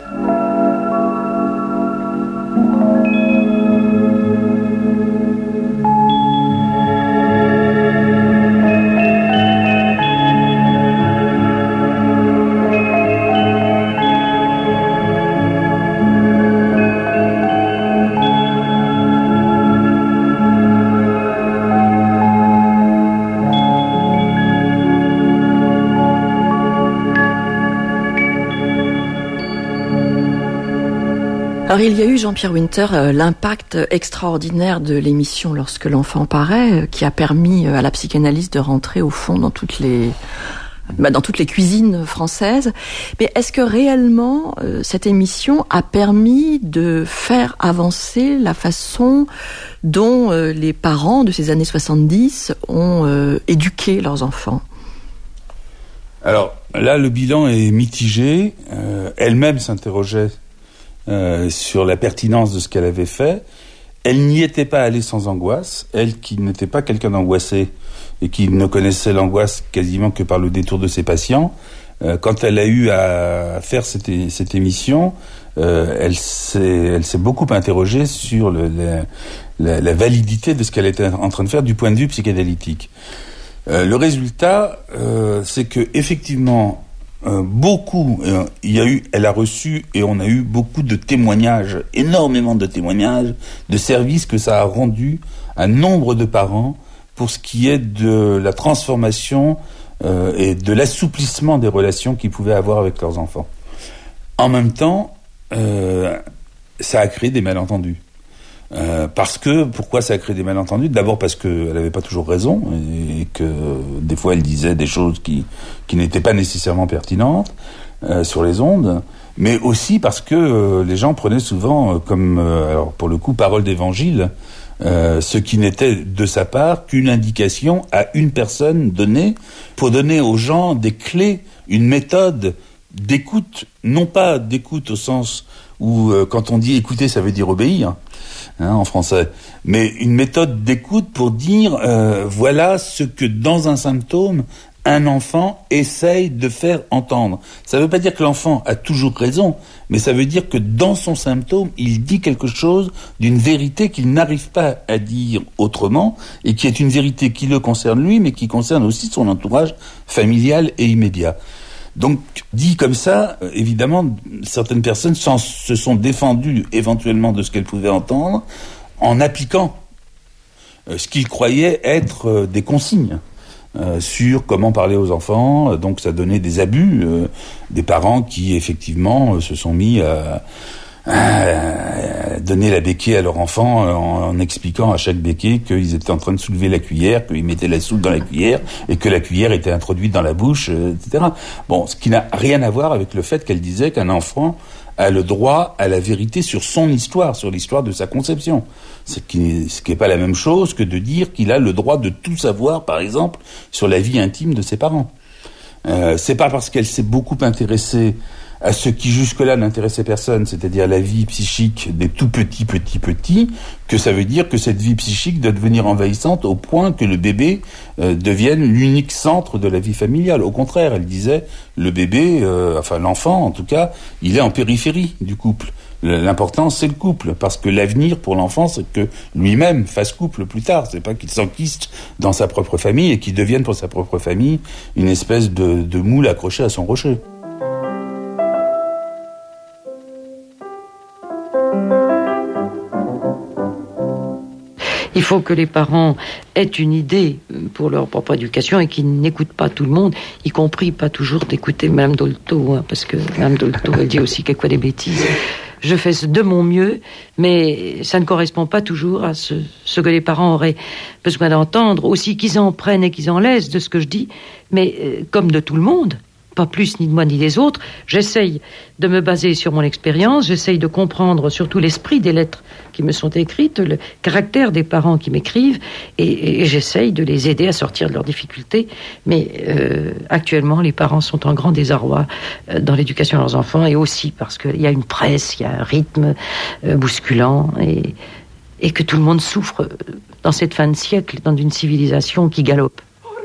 Alors il y a eu, Jean-Pierre Winter, euh, l'impact extraordinaire de l'émission Lorsque l'enfant paraît, euh, qui a permis euh, à la psychanalyse de rentrer au fond dans toutes les bah, dans toutes les cuisines françaises. Mais est-ce que réellement euh, cette émission a permis de faire avancer la façon dont euh, les parents de ces années soixante-dix ont euh, éduqué leurs enfants ? Alors là, le bilan est mitigé. Euh, elle-même s'interrogeait Euh, sur la pertinence de ce qu'elle avait fait. Elle n'y était pas allée sans angoisse, elle qui n'était pas quelqu'un d'angoissé et qui ne connaissait l'angoisse quasiment que par le détour de ses patients. Euh, quand elle a eu à faire cette, cette émission, euh, elle s'est, elle s'est beaucoup interrogée sur le, la, la, la validité de ce qu'elle était en train de faire du point de vue psychanalytique. Euh, le résultat, euh, c'est que effectivement, Euh, beaucoup, euh, il y a eu, elle a reçu et on a eu beaucoup de témoignages, énormément de témoignages, de services que ça a rendu à nombre de parents pour ce qui est de la transformation euh, et de l'assouplissement des relations qu'ils pouvaient avoir avec leurs enfants. En même temps, euh, ça a créé des malentendus. Euh, parce que, pourquoi ça a créé des malentendus ? D'abord parce qu'elle n'avait pas toujours raison et que des fois elle disait des choses qui, qui n'étaient pas nécessairement pertinentes euh, sur les ondes, mais aussi parce que euh, les gens prenaient souvent euh, comme, euh, alors pour le coup, parole d'évangile, euh, ce qui n'était de sa part qu'une indication à une personne donnée pour donner aux gens des clés une méthode d'écoute, non pas d'écoute au sens où euh, quand on dit écouter, ça veut dire obéir, hein, en français, mais une méthode d'écoute pour dire euh, voilà ce que dans un symptôme, un enfant essaye de faire entendre. Ça ne veut pas dire que l'enfant a toujours raison, mais ça veut dire que dans son symptôme, il dit quelque chose d'une vérité qu'il n'arrive pas à dire autrement, et qui est une vérité qui le concerne lui, mais qui concerne aussi son entourage familial et immédiat. Donc, dit comme ça, évidemment, certaines personnes se sont défendues éventuellement de ce qu'elles pouvaient entendre, en appliquant ce qu'ils croyaient être des consignes. Euh, sur comment parler aux enfants, donc ça donnait des abus, euh, des parents qui effectivement euh, se sont mis à, à donner la béquille à leur enfant euh, en, en expliquant à chaque béquille qu'ils étaient en train de soulever la cuillère, qu'ils mettaient la soupe dans la cuillère et que la cuillère était introduite dans la bouche, euh, et cetera. Bon, ce qui n'a rien à voir avec le fait qu'elle disait qu'un enfant a le droit à la vérité sur son histoire, sur l'histoire de sa conception. Ce qui n'est pas la même chose que de dire qu'il a le droit de tout savoir, par exemple, sur la vie intime de ses parents. Euh, c'est pas parce qu'elle s'est beaucoup intéressée à ce qui jusque-là n'intéressait personne, c'est-à-dire la vie psychique des tout petits, petits, petits, que ça veut dire que cette vie psychique doit devenir envahissante au point que le bébé euh, devienne l'unique centre de la vie familiale. Au contraire, elle disait, le bébé, euh, enfin l'enfant en tout cas, il est en périphérie du couple. L'important, c'est le couple, parce que l'avenir pour l'enfant, c'est que lui-même fasse couple plus tard. C'est pas qu'il s'enquiste dans sa propre famille et qu'il devienne pour sa propre famille une espèce de, de moule accroché à son rocher. Il faut que les parents aient une idée pour leur propre éducation et qu'ils n'écoutent pas tout le monde, y compris pas toujours d'écouter Madame Dolto, hein, parce que Madame Dolto, elle dit aussi quelquefois des bêtises. Je fais de mon mieux, mais ça ne correspond pas toujours à ce, ce que les parents auraient besoin d'entendre. Aussi qu'ils en prennent et qu'ils en laissent de ce que je dis, mais euh, comme de tout le monde, pas plus ni de moi ni des autres, j'essaye de me baser sur mon expérience, j'essaye de comprendre surtout l'esprit des lettres qui me sont écrites, le caractère des parents qui m'écrivent, et, et j'essaye de les aider à sortir de leurs difficultés. Mais euh, actuellement, les parents sont en grand désarroi euh, dans l'éducation de leurs enfants, et aussi parce qu'il y a une presse, il y a un rythme euh, bousculant, et, et que tout le monde souffre dans cette fin de siècle, dans une civilisation qui galope.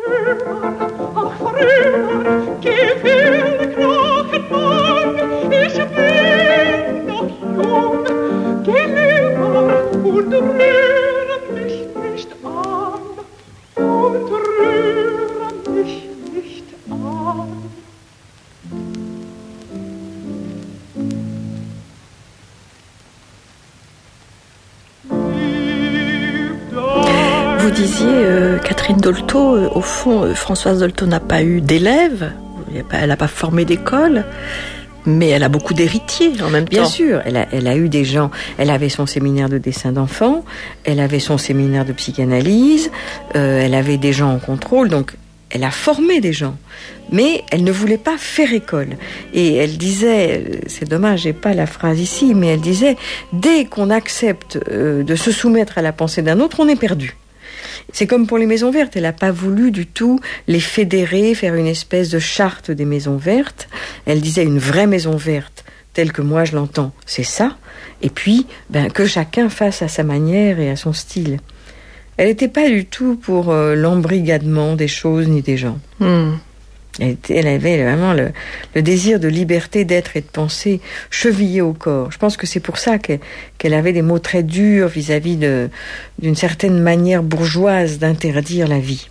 Vous disiez, euh, Catherine Dolto, euh, au fond, euh, Françoise Dolto n'a pas eu d'élèves, elle n'a pas formé d'école, mais elle a beaucoup d'héritiers en même Bien temps. Bien sûr, elle a, elle a eu des gens, elle avait son séminaire de dessin d'enfants, elle avait son séminaire de psychanalyse, euh, elle avait des gens en contrôle, donc elle a formé des gens. Mais elle ne voulait pas faire école. Et elle disait, c'est dommage, j'ai pas la phrase ici, mais elle disait, dès qu'on accepte euh, de se soumettre à la pensée d'un autre, on est perdu. C'est comme pour les maisons vertes, elle n'a pas voulu du tout les fédérer, faire une espèce de charte des maisons vertes. Elle disait une vraie maison verte, telle que moi je l'entends, c'est ça. Et puis, ben, que chacun fasse à sa manière et à son style. Elle n'était pas du tout pour euh, l'embrigadement des choses ni des gens. Hmm. Elle, était, elle avait vraiment le, le désir de liberté d'être et de penser chevillé au corps. Je pense que c'est pour ça qu'elle, qu'elle avait des mots très durs vis-à-vis de, d'une certaine manière bourgeoise d'interdire la vie.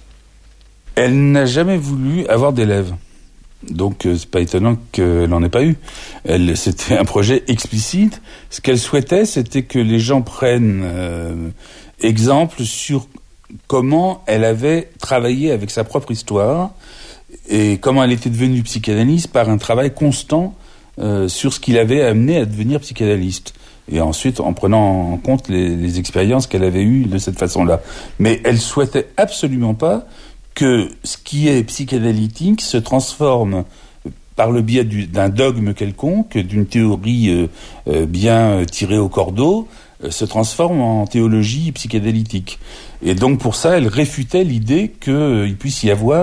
Elle n'a jamais voulu avoir d'élèves. Donc euh, c'est pas étonnant qu'elle n'en ait pas eu. Elle, c'était un projet explicite. Ce qu'elle souhaitait, c'était que les gens prennent euh, exemple sur comment elle avait travaillé avec sa propre histoire et comment elle était devenue psychanalyste par un travail constant euh, sur ce qui l'avait amené à devenir psychanalyste. Et ensuite, en prenant en compte les, les expériences qu'elle avait eues de cette façon-là. Mais elle souhaitait absolument pas que ce qui est psychanalytique se transforme par le biais du, d'un dogme quelconque, d'une théorie euh, euh, bien tirée au cordeau, euh, se transforme en théologie psychanalytique. Et donc pour ça, elle réfutait l'idée qu'il puisse y avoir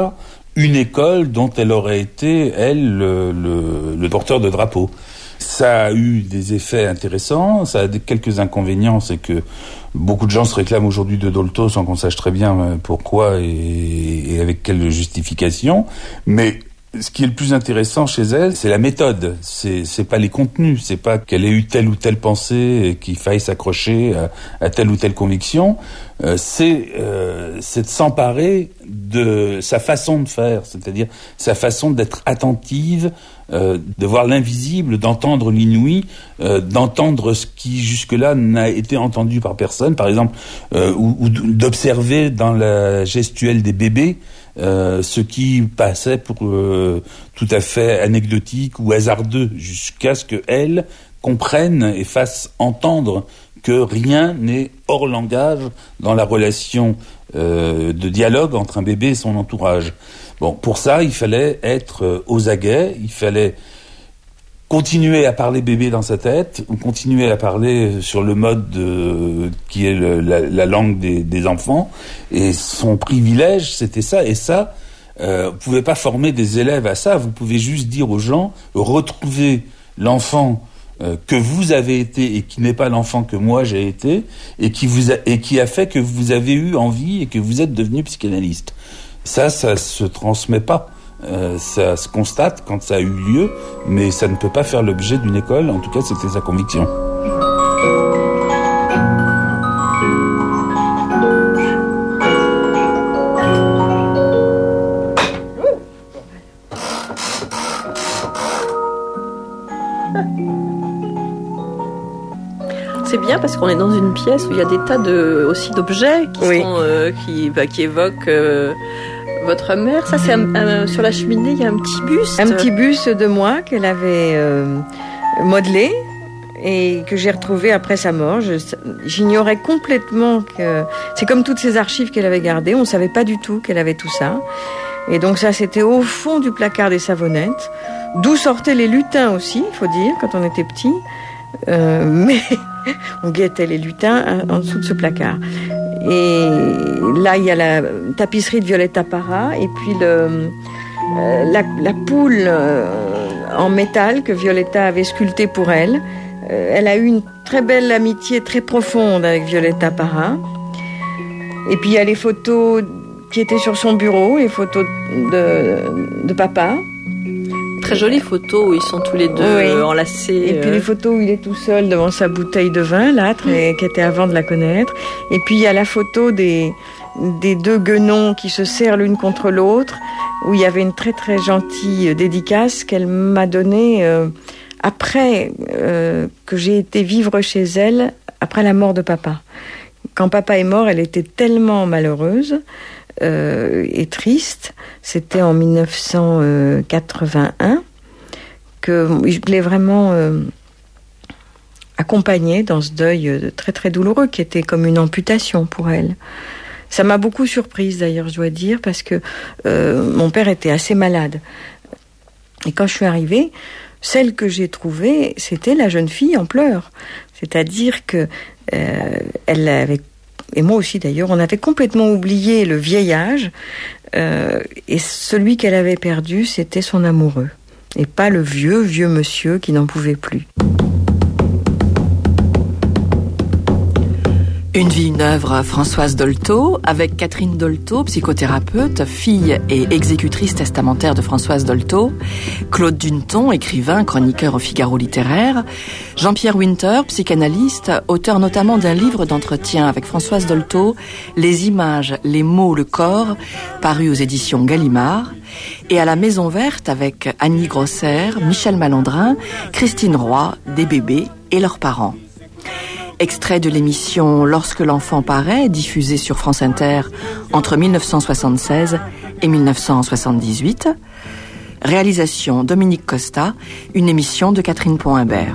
une école dont elle aurait été, elle, le, le, le porteur de drapeau. Ça a eu des effets intéressants, ça a quelques inconvénients, c'est que beaucoup de gens se réclament aujourd'hui de Dolto sans qu'on sache très bien pourquoi et, et avec quelle justification, mais ce qui est le plus intéressant chez elle, c'est la méthode. C'est, c'est pas les contenus. C'est pas qu'elle ait eu telle ou telle pensée et qu'il faille s'accrocher à, à telle ou telle conviction. Euh, c'est, euh, c'est de s'emparer de sa façon de faire, c'est-à-dire sa façon d'être attentive, euh, de voir l'invisible, d'entendre l'inouï, euh, d'entendre ce qui jusque-là n'a été entendu par personne. Par exemple, euh, ou, ou d'observer dans la gestuelle des bébés. Euh, ce qui passait pour euh, tout à fait anecdotique ou hasardeux, jusqu'à ce qu'elle comprenne et fasse entendre que rien n'est hors langage dans la relation euh, de dialogue entre un bébé et son entourage. Bon, pour ça, il fallait être euh, aux aguets, il fallait continuer à parler bébé dans sa tête, ou continuer à parler sur le mode de, qui est le, la, la langue des, des enfants. Et son privilège, c'était ça. Et ça, euh, vous pouvez pas former des élèves à ça. Vous pouvez juste dire aux gens, retrouvez l'enfant euh, que vous avez été et qui n'est pas l'enfant que moi j'ai été, et qui vous a, et qui a fait que vous avez eu envie et que vous êtes devenu psychanalyste. Ça, ça se transmet pas. Euh, ça se constate quand ça a eu lieu, mais ça ne peut pas faire l'objet d'une école. En tout cas, c'était sa conviction. C'est bien parce qu'on est dans une pièce où il y a des tas de, aussi d'objets qui, oui. sont, euh, qui, bah, qui évoquent euh, votre mère. Ça, c'est un, un, sur la cheminée, il y a un petit buste. Un petit buste de moi qu'elle avait euh, modelé et que j'ai retrouvé après sa mort. Je, j'ignorais complètement que... C'est comme toutes ces archives qu'elle avait gardées. On ne savait pas du tout qu'elle avait tout ça. Et donc ça, c'était au fond du placard des savonnettes, d'où sortaient les lutins aussi, il faut dire, quand on était petit. Euh, mais on guettait les lutins en dessous de ce placard. Et là, il y a la tapisserie de Violetta Parra et puis le, euh, la, la poule euh, en métal que Violetta avait sculptée pour elle. Euh, elle a eu une très belle amitié, très profonde avec Violetta Parra. Et puis il y a les photos qui étaient sur son bureau, les photos de, de papa. Très jolies photos où ils sont tous les deux oui. enlacés. Et puis euh... les photos où il est tout seul devant sa bouteille de vin, là, très, mmh. qui était avant de la connaître. Et puis il y a la photo des, des deux guenons qui se serrent l'une contre l'autre, où il y avait une très très gentille dédicace qu'elle m'a donnée euh, après euh, que j'ai été vivre chez elle, après la mort de papa. Quand papa est mort, elle était tellement malheureuse Euh, et triste, c'était en dix-neuf cent quatre-vingt-un, que je l'ai vraiment euh, accompagnée dans ce deuil très très douloureux qui était comme une amputation pour elle. Ça m'a beaucoup surprise d'ailleurs, je dois dire, parce que euh, mon père était assez malade. Et quand je suis arrivée, celle que j'ai trouvée, c'était la jeune fille en pleurs. C'est-à-dire que euh, elle avait, et moi aussi d'ailleurs, on avait complètement oublié le vieil âge, euh, et celui qu'elle avait perdu, c'était son amoureux, et pas le vieux, vieux monsieur qui n'en pouvait plus. Une vie, une œuvre, Françoise Dolto, avec Catherine Dolto, psychothérapeute, fille et exécutrice testamentaire de Françoise Dolto, Claude Duneton, écrivain, chroniqueur au Figaro littéraire, Jean-Pierre Winter, psychanalyste, auteur notamment d'un livre d'entretien avec Françoise Dolto, Les images, les mots, le corps, paru aux éditions Gallimard, et à la Maison Verte avec Annie Grosser, Michel Malandrin, Christine Roy, des bébés et leurs parents. Extrait de l'émission Lorsque l'enfant paraît, diffusée sur France Inter entre dix-neuf cent soixante-seize et dix-neuf cent soixante-dix-huit. Réalisation Dominique Costa, une émission de Catherine Pont-Imbert.